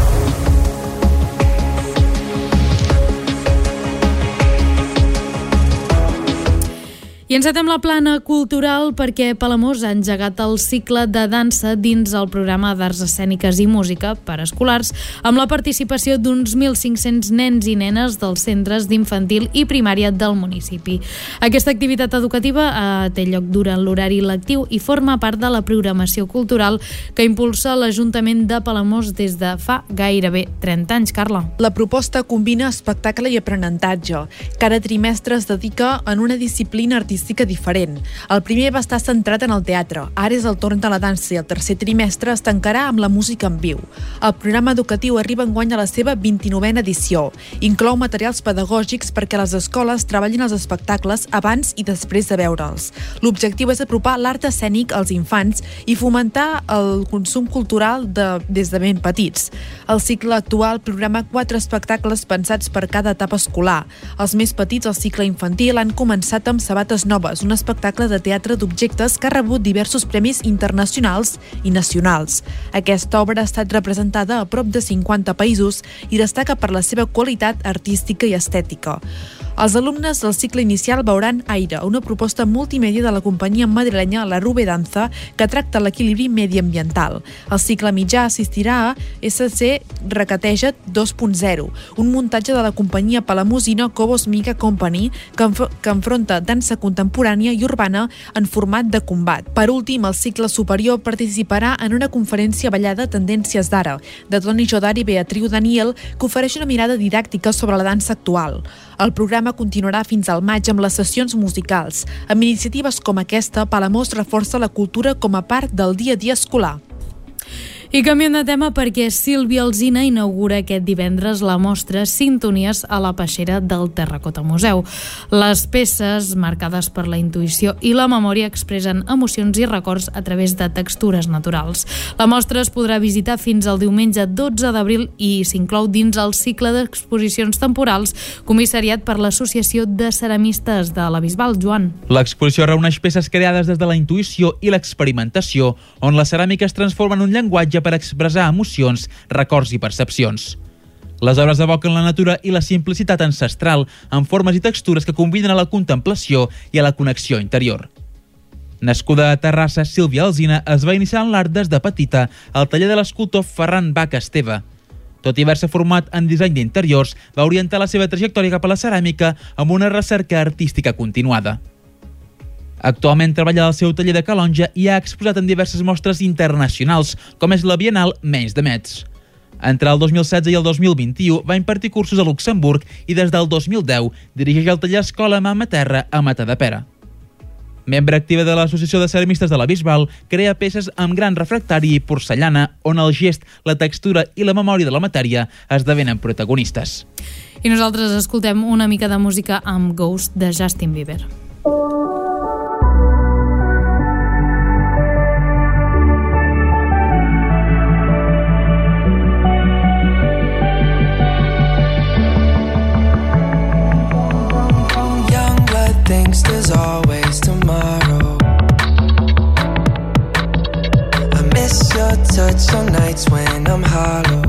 I encetem la plana cultural perquè Palamós ha engegat el cicle de dansa dins el programa d'arts escèniques i música per escolars amb la participació d'uns 1.500 nens i nenes dels centres d'infantil i primària del municipi. Aquesta activitat educativa té lloc durant l'horari lectiu i forma part de la programació cultural que impulsa l'Ajuntament de Palamós des de fa gairebé 30 anys. Carla. La proposta combina espectacle i aprenentatge. Cada trimestre es dedica en una disciplina artística artística diferent. El primer va estar centrat en el teatre, ara és el torn de la dansa i el tercer trimestre es tancarà amb la música en viu. El programa educatiu arriba enguany a la seva 29a edició. Inclou materials pedagògics perquè les escoles treballin els espectacles abans i després de veure'ls. L'objectiu és apropar l'art escènic als infants i fomentar el consum cultural des de ben petits. El cicle actual programa 4 espectacles pensats per cada etapa escolar. Els més petits, el cicle infantil, han començat amb Sabates Noves, un espectacle de teatre d'objectes que ha rebut diversos premis internacionals i nacionals. Aquesta obra ha estat representada a prop de 50 països i destaca per la seva qualitat artística i estètica. Els alumnes del cicle inicial veuran Aire, una proposta multimèdia de la companyia madrilenya La Rube Danza que tracta l'equilibri mediambiental. El cicle mitjà assistirà a SC Recateja 2.0, un muntatge de la companyia palamosina Cobos Mica Company que enfronta dansa contemporània i urbana en format de combat. Per últim, el cicle superior participarà en una conferència ballada Tendències d'ara, de Toni Jodari i Beatriu Daniel, que ofereix una mirada didàctica sobre la dansa actual. El programa continuarà fins al maig amb les sessions musicals. Amb iniciatives com aquesta, Palamós reforça la cultura com a part del dia a dia escolar. I canviem de tema perquè Sílvia Alsina inaugura aquest divendres la mostra Sintonies a la peixera del Terracota Museu. Les peces, marcades per la intuïció i la memòria, expressen emocions i records a través de textures naturals. La mostra es podrà visitar fins al diumenge 12 d'abril i s'inclou dins el cicle d'exposicions temporals comissariat per l'Associació de Ceramistes de la Bisbal. Joan. L'exposició reuneix peces creades des de la intuïció i l'experimentació, on la ceràmica es transforma en un llenguatge per expressar emocions, records i percepcions. Les obres evoquen la natura i la simplicitat ancestral amb formes i textures que combinen a la contemplació i a la connexió interior. Nascuda a Terrassa, Sílvia Alsina es va iniciar en l'art des de petita al taller de l'escultor Ferran Bach Esteve. Tot i haver-se format en disseny d'interiors, va orientar la seva trajectòria cap a la ceràmica amb una recerca artística continuada. Actualment treballa al seu taller de Calonja i ha exposat en diverses mostres internacionals, com és la Bienal Menys de Metz. Entre el 2016 i el 2021 va impartir cursos a Luxemburg i des del 2010 dirigeix el taller Escola Mama Terra a Matadepera. Membre activa de l'Associació de Ceramistes de la Bisbal, crea peces amb gran refractari i porcellana, on el gest, la textura i la memòria de la matèria esdevenen protagonistes. I nosaltres escoltem una mica de música amb Ghost de Justin Bieber. Thinks there's always tomorrow. I miss your touch on nights when I'm hollow.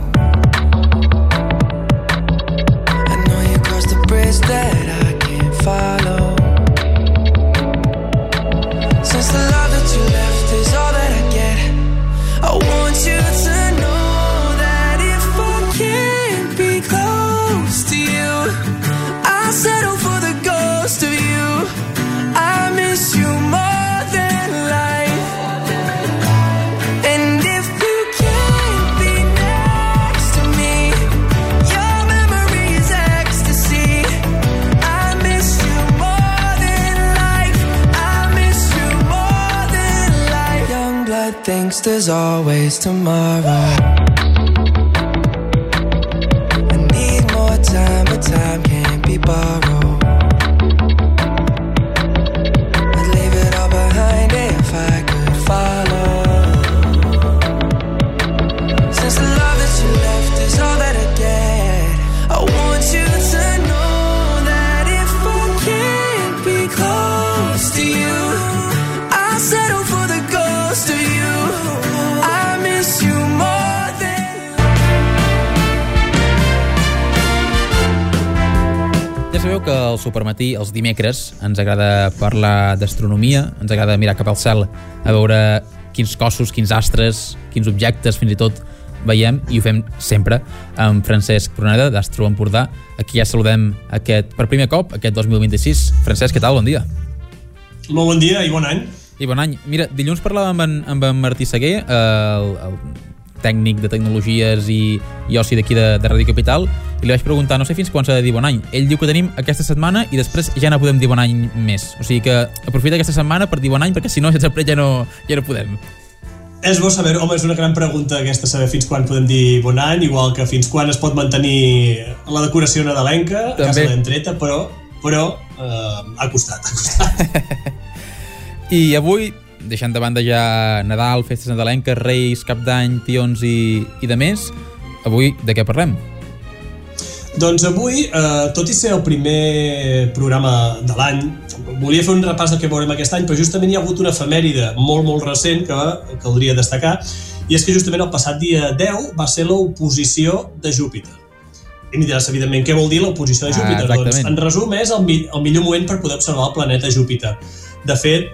I know you crossed the bridge that I can't follow. Since the love that you left is all that I get, I want you to know that if I can't be close to you, I'll settle for the ghost of you. I miss you more than life. And if you can't be next to me, your memory is ecstasy. I miss you more than life. I miss you more than life. Young blood thinks there's always tomorrow. I need more time, but time can't be borrowed. Sabeu que al Supermatí, els dimecres, ens agrada parlar d'astronomia, ens agrada mirar cap al cel a veure quins cossos, quins astres, quins objectes, fins i tot veiem, i ho fem sempre amb Francesc Pruneda, d'Astro Empordà. Aquí ja saludem per primer cop, aquest 2026. Francesc, què tal? Bon dia. Molt bon dia i bon any. I bon any. Mira, dilluns parlàvem amb en Martí Seguer, tècnic de tecnologies i oci d'aquí de Ràdio Capital, i li vaig preguntar, no sé fins quan s'ha de dir bon any. Ell diu que tenim aquesta setmana i després ja no podem dir bon any més. O sigui que aprofita aquesta setmana per dir bon any, perquè si no, després ja no podem. És bo saber, home, és una gran pregunta aquesta, saber fins quan podem dir bon any, igual que fins quan es pot mantenir la decoració nadalenca a casa d'entreta, però ha costat. I avui, deixant de banda ja Nadal, festes nadalenques, Reis, Cap d'Any, tions i de més, avui de què parlem? Doncs avui, tot i ser el primer programa de l'any, volia fer un repàs del que veurem aquest any, però justament hi ha hagut una efemèride molt, molt recent que caldria destacar, i és que justament el passat dia 10 va ser l'oposició de Júpiter. I m'hi diràs, evidentment, què vol dir l'oposició de Júpiter? Doncs, en resum, és el millor moment per poder observar el planeta Júpiter. De fet,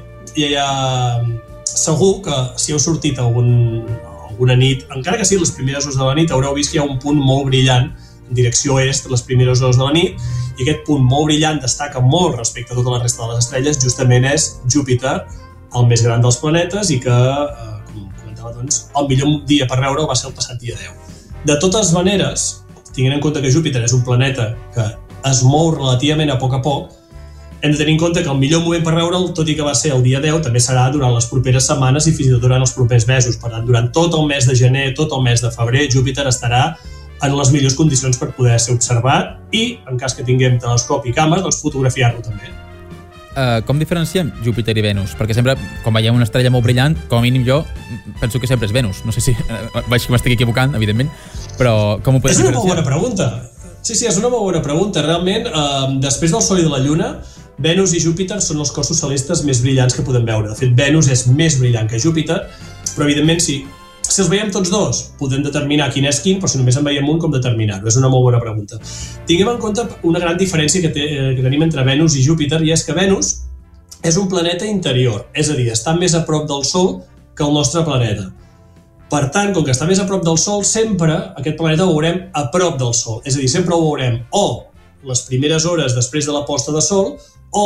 segur que si heu sortit alguna nit, encara que sigui les primeres hores de la nit, haureu vist que hi ha un punt molt brillant en direcció est les primeres hores de la nit, i aquest punt molt brillant destaca molt respecte a tota la resta de les estrelles, justament és Júpiter, el més gran dels planetes, i que, com comentava, doncs, el millor dia per veure va ser el passat dia 10. De totes maneres, tenint en compte que Júpiter és un planeta que es mou relativament a poc, hem de tenir en compte que el millor moment per veure'l, tot i que va ser el dia 10, també serà durant les properes setmanes i fins i tot durant els propers mesos. Per tant, durant tot el mes de gener, tot el mes de febrer, Júpiter estarà en les millors condicions per poder ser observat i, en cas que tinguem telescopi i càmera, doncs fotografiar-lo també. Com diferenciem Júpiter i Venus? Perquè sempre, quan veiem una estrella molt brillant, com a mínim jo penso que sempre és Venus. No sé si veig que m'estic equivocant, evidentment, però com ho podem diferenciar? És una molt bona pregunta. Sí, és una molt bona pregunta. Realment, després del Sol i de la Lluna, Venus i Júpiter són els cossos celestes més brillants que podem veure. De fet, Venus és més brillant que Júpiter, però evidentment si els veiem tots dos, podem determinar quin és quin, però si només en veiem un, com determinar-ho? És una molt bona pregunta. Tinguem en compte una gran diferència que tenim entre Venus i Júpiter, i és que Venus és un planeta interior, és a dir, està més a prop del Sol que el nostre planeta. Per tant, com que està més a prop del Sol, sempre aquest planeta el veurem a prop del Sol. És a dir, sempre el veurem o les primeres hores després de la posta de Sol o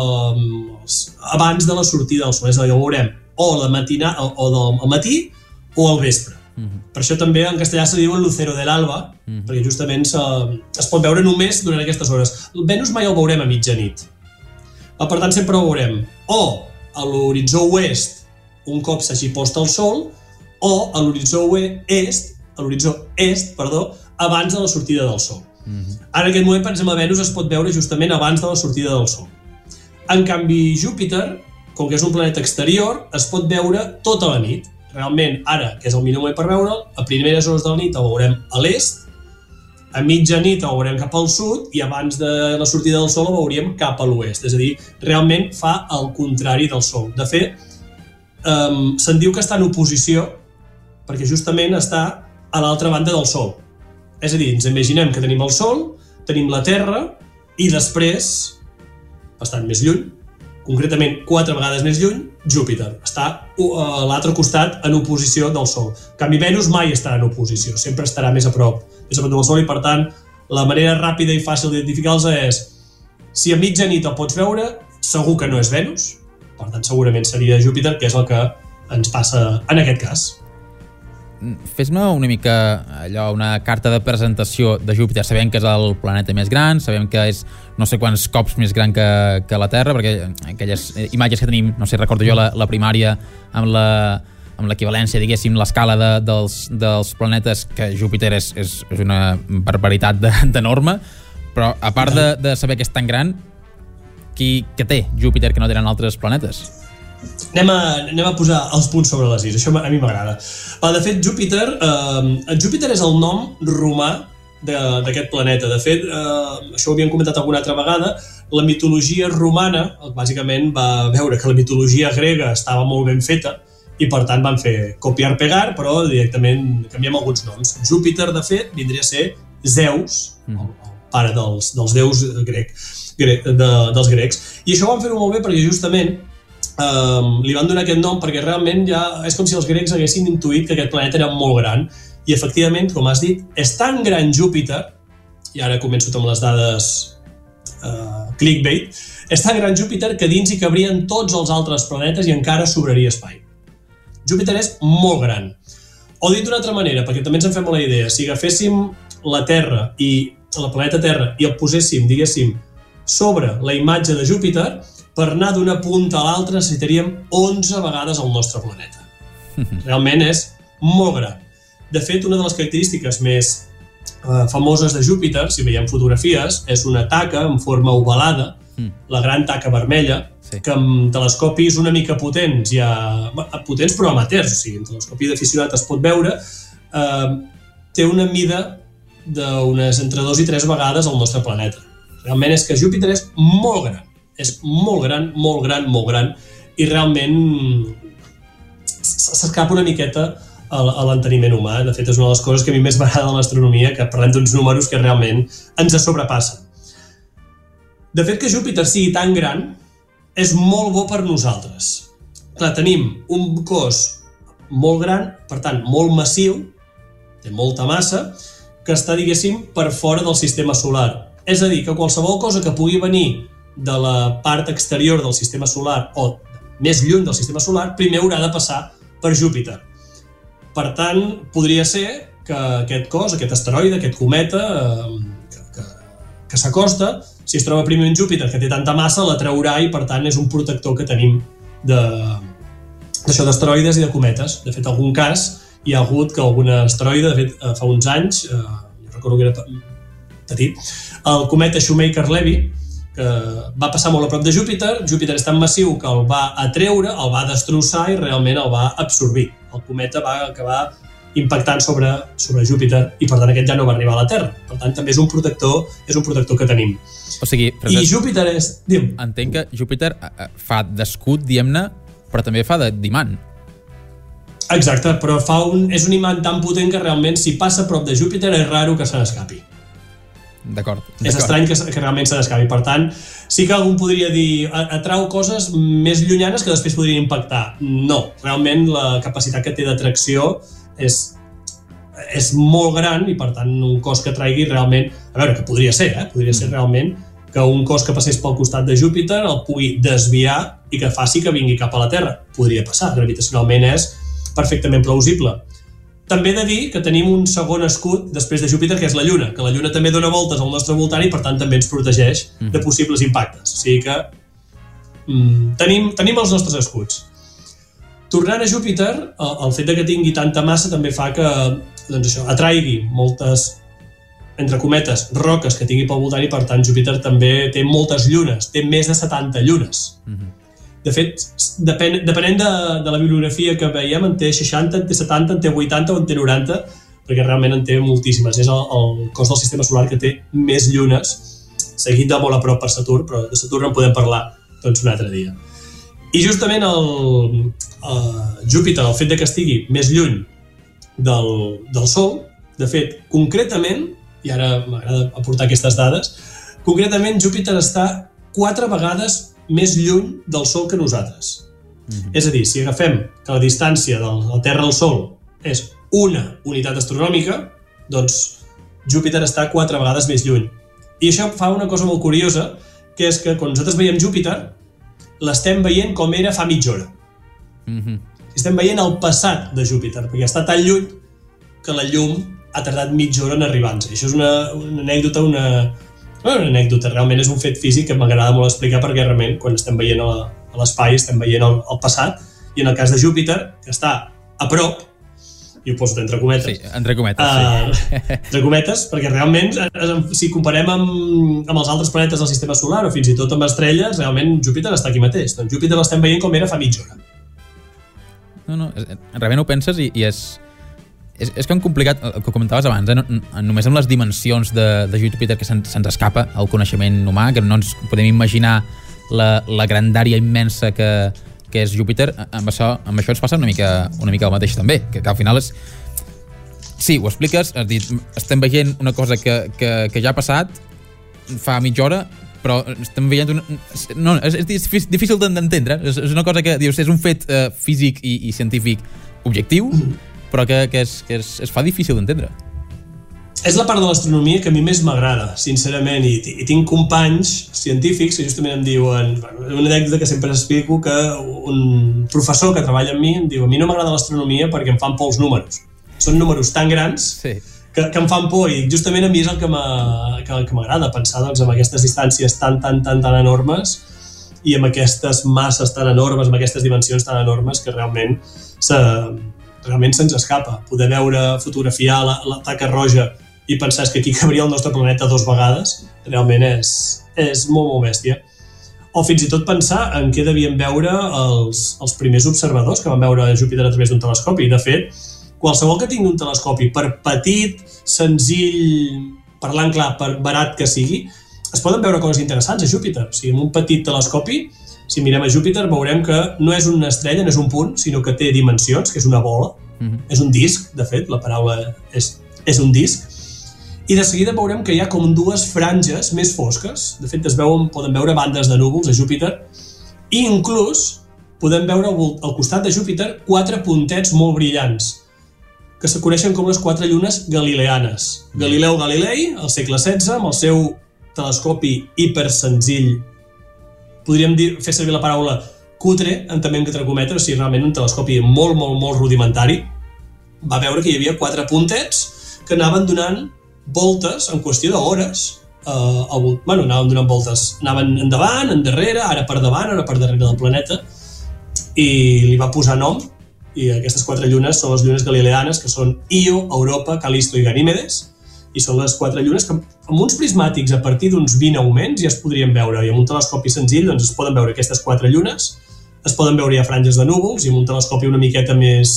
abans de la sortida del Sol. És a dir, el veurem o al matí o al vespre. Per això també en castellà se diu el lucero de l'alba, perquè justament es pot veure només durant aquestes hores. Venus mai el veurem a mitjanit. Per tant, sempre el veurem o a l'horitzó oest un cop s'hagi posta el Sol, o a l'horitzó est, abans de la sortida del Sol. Ara, en aquest moment, per exemple, Venus es pot veure justament abans de la sortida del Sol. En canvi, Júpiter, com que és un planeta exterior, es pot veure tota la nit. Realment, ara, que és el millor moment per veure'l, a primeres hores de la nit el veurem a l'est, a mitjanit el veurem cap al sud i abans de la sortida del Sol el veuríem cap a l'oest. És a dir, realment fa el contrari del Sol. De fet, se'n diu que està en oposició perquè justament està a l'altra banda del Sol. És a dir, ens imaginem que tenim el Sol, tenim la Terra i després, bastant més lluny, concretament 4 vegades més lluny, Júpiter. Està a l'altre costat en oposició del Sol. En canvi, Venus mai estarà en oposició, sempre estarà més a prop del Sol i, per tant, la manera ràpida i fàcil d'identificar-los és si a mitjanit el pots veure, segur que no és Venus, per tant, segurament seria Júpiter, que és el que ens passa en aquest cas. Fes-me una mica una carta de presentació de Júpiter. Sabem que és el planeta més gran, sabem que és no sé quants cops més gran que la Terra, perquè aquelles imatges que tenim, no sé, recordo jo la primària amb l'equivalència, diguéssim, l'escala dels planetes, que Júpiter és una barbaritat d'enorme, però a part de saber que és tan gran, què té Júpiter que no tenen altres planetes? Anem a posar els punts sobre les is, això a mi m'agrada. De fet, Júpiter és el nom romà d'aquest planeta. De fet, això ho havíem comentat alguna altra vegada, la mitologia romana, bàsicament, va veure que la mitologia grega estava molt ben feta i, per tant, van fer copiar-pegar, però directament canviem alguns noms. Júpiter, de fet, vindria a ser Zeus, el pare dels déus dels grecs. I això ho van fer-ho molt bé perquè, justament, li van donar aquest nom perquè realment ja és com si els grecs haguessin intuït que aquest planeta era molt gran i efectivament, com has dit, és tan gran Júpiter, i ara començo amb les dades clickbait, és tan gran Júpiter que dins hi cabrien tots els altres planetes i encara sobraria espai. Júpiter és molt gran. O dit d'una altra manera, perquè també ens en fem la idea, si agaféssim la Terra i la planeta Terra i el poséssim, diguéssim, sobre la imatge de Júpiter, per anar d'una punta a l'altra necessitaríem 11 vegades el nostre planeta. Realment és molt gran. De fet, una de les característiques més famoses de Júpiter, si veiem fotografies, és una taca en forma ovalada, la gran taca vermella, que amb telescopis una mica potents, potents però amateurs, o sigui, en telescopi d'aficionat es pot veure, té una mida d'unes entre 2 i 3 vegades el nostre planeta. Realment és que Júpiter és molt gran, molt gran, i realment s'escapa una miqueta a l'enteniment humà. De fet, és una de les coses que a mi més m'agrada de l'astronomia, que parlem d'uns números que realment ens sobrepassen. De fet, que Júpiter sigui tan gran és molt bo per nosaltres. Clar, tenim un cos molt gran, per tant, molt massiu, té molta massa, que està, diguéssim, per fora del sistema solar. És a dir, que qualsevol cosa que pugui venir de la part exterior del sistema solar o més lluny del sistema solar, primer haurà de passar per Júpiter. Per tant, podria ser que aquest cos, aquest asteroide, aquest cometa que s'acosta, si es troba primer en Júpiter, que té tanta massa, l'atraurà i, per tant, és un protector que tenim d'això d'asteroides i de cometes. De fet, en algun cas hi ha hagut que algun asteroide, de fet, fa uns anys, jo recordo que era petit, el cometa Shoemaker-Levy, que va passar molt a prop de Júpiter. Júpiter és tan massiu que el va atreure, el va destrossar i realment el va absorbir. El cometa va acabar impactant sobre Júpiter i per tant aquest ja no va arribar a la Terra. Per tant també és un protector que tenim. O sigui, i Júpiter és... Entenc que Júpiter fa d'escut, diguem-ne, però també fa d'imant. Exacte, però és un imant tan potent que realment si passa a prop de Júpiter és raro que se n'escapi. D'acord. És estrany que realment se n'escapi. Per tant, sí que algú podria dir atrau coses més llunyanes que després podrien impactar. No, realment la capacitat que té d'atracció és molt gran i per tant un cos que traigui realment... A veure, que podria ser, podria ser realment que un cos que passés pel costat de Júpiter el pugui desviar i que faci que vingui cap a la Terra. Podria passar, gravitacionalment és perfectament plausible. També he de dir que tenim un segon escut després de Júpiter, que és la Lluna, que la Lluna també dona voltes al nostre voltant i per tant també ens protegeix de possibles impactes. O sigui que tenim els nostres escuts. Tornant a Júpiter, el fet que tingui tanta massa també fa que atraigui moltes, entre cometes, roques que tingui pel voltant i per tant Júpiter també té moltes llunes, té més de 70 llunes. De fet, depenent de la bibliografia que veiem, en té 60, en té 70, en té 80 o en té 90, perquè realment en té moltíssimes. És el cos del sistema solar que té més llunes, seguit de molt a prop per Saturn, però de Saturn en podem parlar un altre dia. I justament el Júpiter, el fet que estigui més lluny del Sol, de fet, concretament, i ara m'agrada aportar aquestes dades, concretament Júpiter està 4 vegades més lluny del Sol que nosaltres. És a dir, si agafem que la distància de la Terra al Sol és una unitat astronòmica, doncs Júpiter està 4 vegades més lluny. I això fa una cosa molt curiosa, que és que quan nosaltres veiem Júpiter, l'estem veient com era fa mitja hora. Estem veient el passat de Júpiter, perquè està tan lluny que la llum ha tardat mitja hora en arribar-nos. Això és una anècdota, una anècdota, realment és un fet físic que m'agrada molt explicar perquè realment quan estem veient a l'espai estem veient el passat i en el cas de Júpiter, que està a prop, i ho poso entre cometes. Sí, entre cometes, sí. Entre cometes, perquè realment si comparem amb els altres planetes del sistema solar o fins i tot amb estrelles, realment Júpiter està aquí mateix. Doncs Júpiter l'estem veient com era fa mitja hora. No, realment ho penses i és com complicat, el que comentaves abans, només amb les dimensions de Júpiter que se'ns escapa el coneixement humà, que no ens podem imaginar la grandària immensa que és Júpiter. Amb això ens passa una mica el mateix també, que al final és... Sí, ho expliques, has dit, estem veient una cosa que ja ha passat fa mitja hora, però estem veient no, és difícil d'entendre, és una cosa que dius, és un fet físic i científic objectiu, però que es fa difícil d'entendre. És la part de l'astronomia que a mi més m'agrada, sincerament, i tinc companys científics que justament em diuen, una anècdota que sempre explico, que un professor que treballa amb mi em diu, a mi no m'agrada l'astronomia perquè em fan por els números. Són números tan grans que em fan por, i justament a mi és el que m'agrada pensar, doncs, amb aquestes distàncies tan enormes i amb aquestes masses tan enormes, amb aquestes dimensions tan enormes, que realment se'ns escapa. Poder veure, fotografiar la taca roja i pensar que aquí cabria el nostre planeta 2 vegades, realment és molt bèstia. O fins i tot pensar en què devien veure els primers observadors que van veure Júpiter a través d'un telescopi. De fet, qualsevol que tingui un telescopi, per petit, senzill, parlant clar, per barat que sigui, es poden veure coses interessants a Júpiter. O sigui, amb un petit telescopi, si mirem a Júpiter, veurem que no és una estrella, no és un punt, sinó que té dimensions, que és una bola. És un disc, de fet, la paraula és un disc. I de seguida veurem que hi ha com 2 franges més fosques. De fet, poden veure bandes de núvols a Júpiter, i inclús podem veure al costat de Júpiter 4 puntets molt brillants, que se coneixen com les 4 llunes galileanes. Galileu Galilei, al segle XVI, amb el seu telescopi hipersenzill, podríem fer servir la paraula cutre, també en tetracometre, o sigui, realment un telescopi molt rudimentari, va veure que hi havia 4 puntets que anaven donant voltes en qüestió d'hores. Anaven donant voltes, anaven endavant, endarrere, ara per davant, ara per darrere del planeta, i li va posar nom, i aquestes 4 llunes són les llunes galileanes, que són Io, Europa, Calisto i Ganímedes, i són les 4 llunes que amb uns prismàtics a partir d'uns 20 augments ja es podrien veure, i amb un telescopi senzill doncs es poden veure aquestes 4 llunes, es poden veure ja franges de núvols, i amb un telescopi una miqueta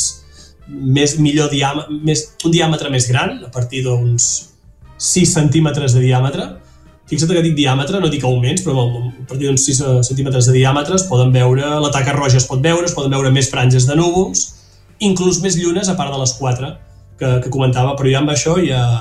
un diàmetre més gran, a partir d'uns 6 centímetres de diàmetre. Fixa't que dic diàmetre, no dic augments, però a partir d'uns 6 centímetres de diàmetre es poden veure, la taca roja es pot veure, es poden veure més franges de núvols, inclús més llunes a part de les 4 que comentava, però ja amb això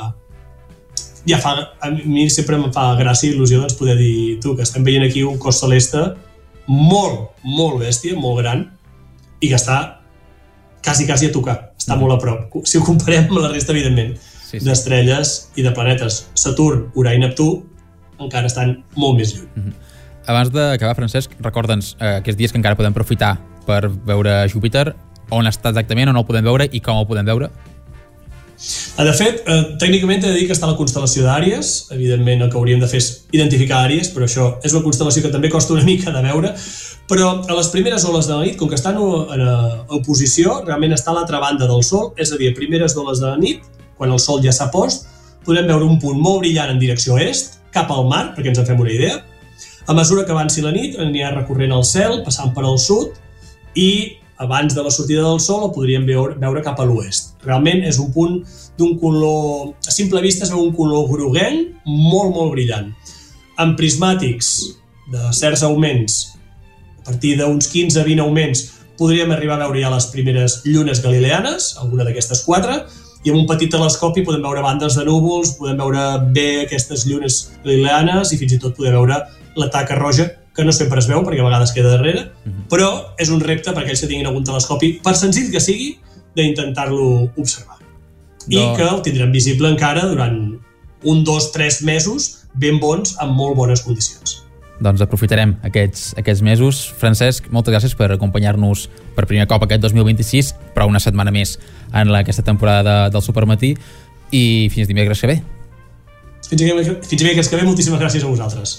a mi sempre em fa gràcia i il·lusió doncs, poder dir, que estem veient aquí un cos celeste molt bèstia, molt gran, i que està quasi a tocar, està molt a prop, si ho comparem amb la resta, evidentment, d'estrelles i de planetes. Saturn, Urà i Neptú encara estan molt més lluny. Abans d'acabar, Francesc, recorda'ns aquests dies que encara podem aprofitar per veure Júpiter, on està exactament, on el podem veure i com el podem veure? De fet, tècnicament he de dir que està a la constel·lació d'Àries. Evidentment el que hauríem de fer és identificar Àries, però això és una constel·lació que també costa una mica de veure. Però a les primeres oles de la nit, com que estan en oposició, realment està a l'altra banda del Sol, és a dir, a primeres oles de la nit, quan el Sol ja s'ha post, podem veure un punt molt brillant en direcció est, cap al mar, perquè ens en fem una idea. A mesura que avanci la nit, anirà recorrent el cel, passant per al sud, i abans de la sortida del Sol el podríem veure cap a l'oest. Realment és un punt d'un color... A simple vista es veu un color groguenc molt brillant. Amb prismàtics de certs augments, a partir d'uns 15-20 augments, podríem arribar a veure ja les primeres llunes galileanes, alguna d'aquestes 4, i amb un petit telescopi podem veure bandes de núvols, podem veure bé aquestes llunes galileanes i fins i tot podem veure la taca roja, que no sempre es veu perquè a vegades queda darrere, però és un repte per aquells que tinguin algun telescopi, per senzill que sigui, d'intentar-lo observar. I que el tindrem visible encara durant 1, 2, 3 mesos ben bons, amb molt bones condicions. Doncs aprofitarem aquests mesos. Francesc, moltes gràcies per acompanyar-nos per primer cop aquest 2026, però una setmana més en aquesta temporada del Supermatí, i fins dimecres que ve. Fins dimecres que ve, moltíssimes gràcies a vosaltres.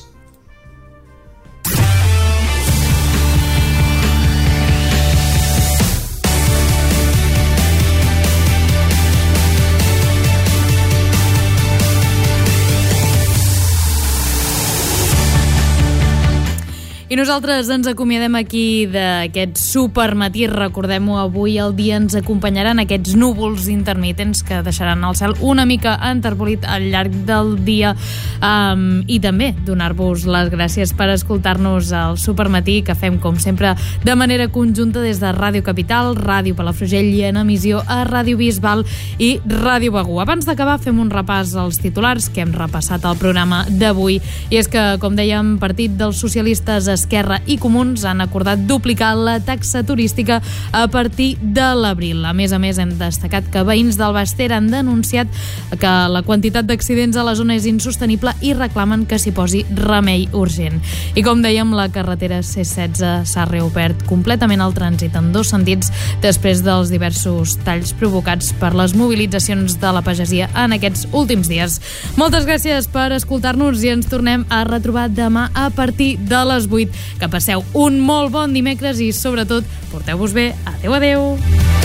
I nosaltres ens acomiadem aquí d'aquest supermatí. Recordem-ho, avui al dia ens acompanyaran aquests núvols intermitents que deixaran el cel una mica enterbolit al llarg del dia, i també donar-vos les gràcies per escoltar-nos al supermatí, que fem com sempre de manera conjunta des de Ràdio Capital, Ràdio Palafrugell i en emissió a Ràdio Bisbal i Ràdio Begur. Abans d'acabar fem un repàs als titulars que hem repassat al programa d'avui, i és que, com dèiem, Partit dels Socialistes a Esquerra i Comuns han acordat duplicar la taxa turística a partir de l'abril. A més, hem destacat que veïns del Baix Ter han denunciat que la quantitat d'accidents a la zona és insostenible i reclamen que s'hi posi remei urgent. I com dèiem, la carretera C16 s'ha reobert completament al trànsit en dos sentits després dels diversos talls provocats per les mobilitzacions de la pagesia en aquests últims dies. Moltes gràcies per escoltar-nos i ens tornem a retrobar demà a partir de les 8. Que passeu un molt bon dimecres i, sobretot, porteu-vos bé. Adéu, adéu!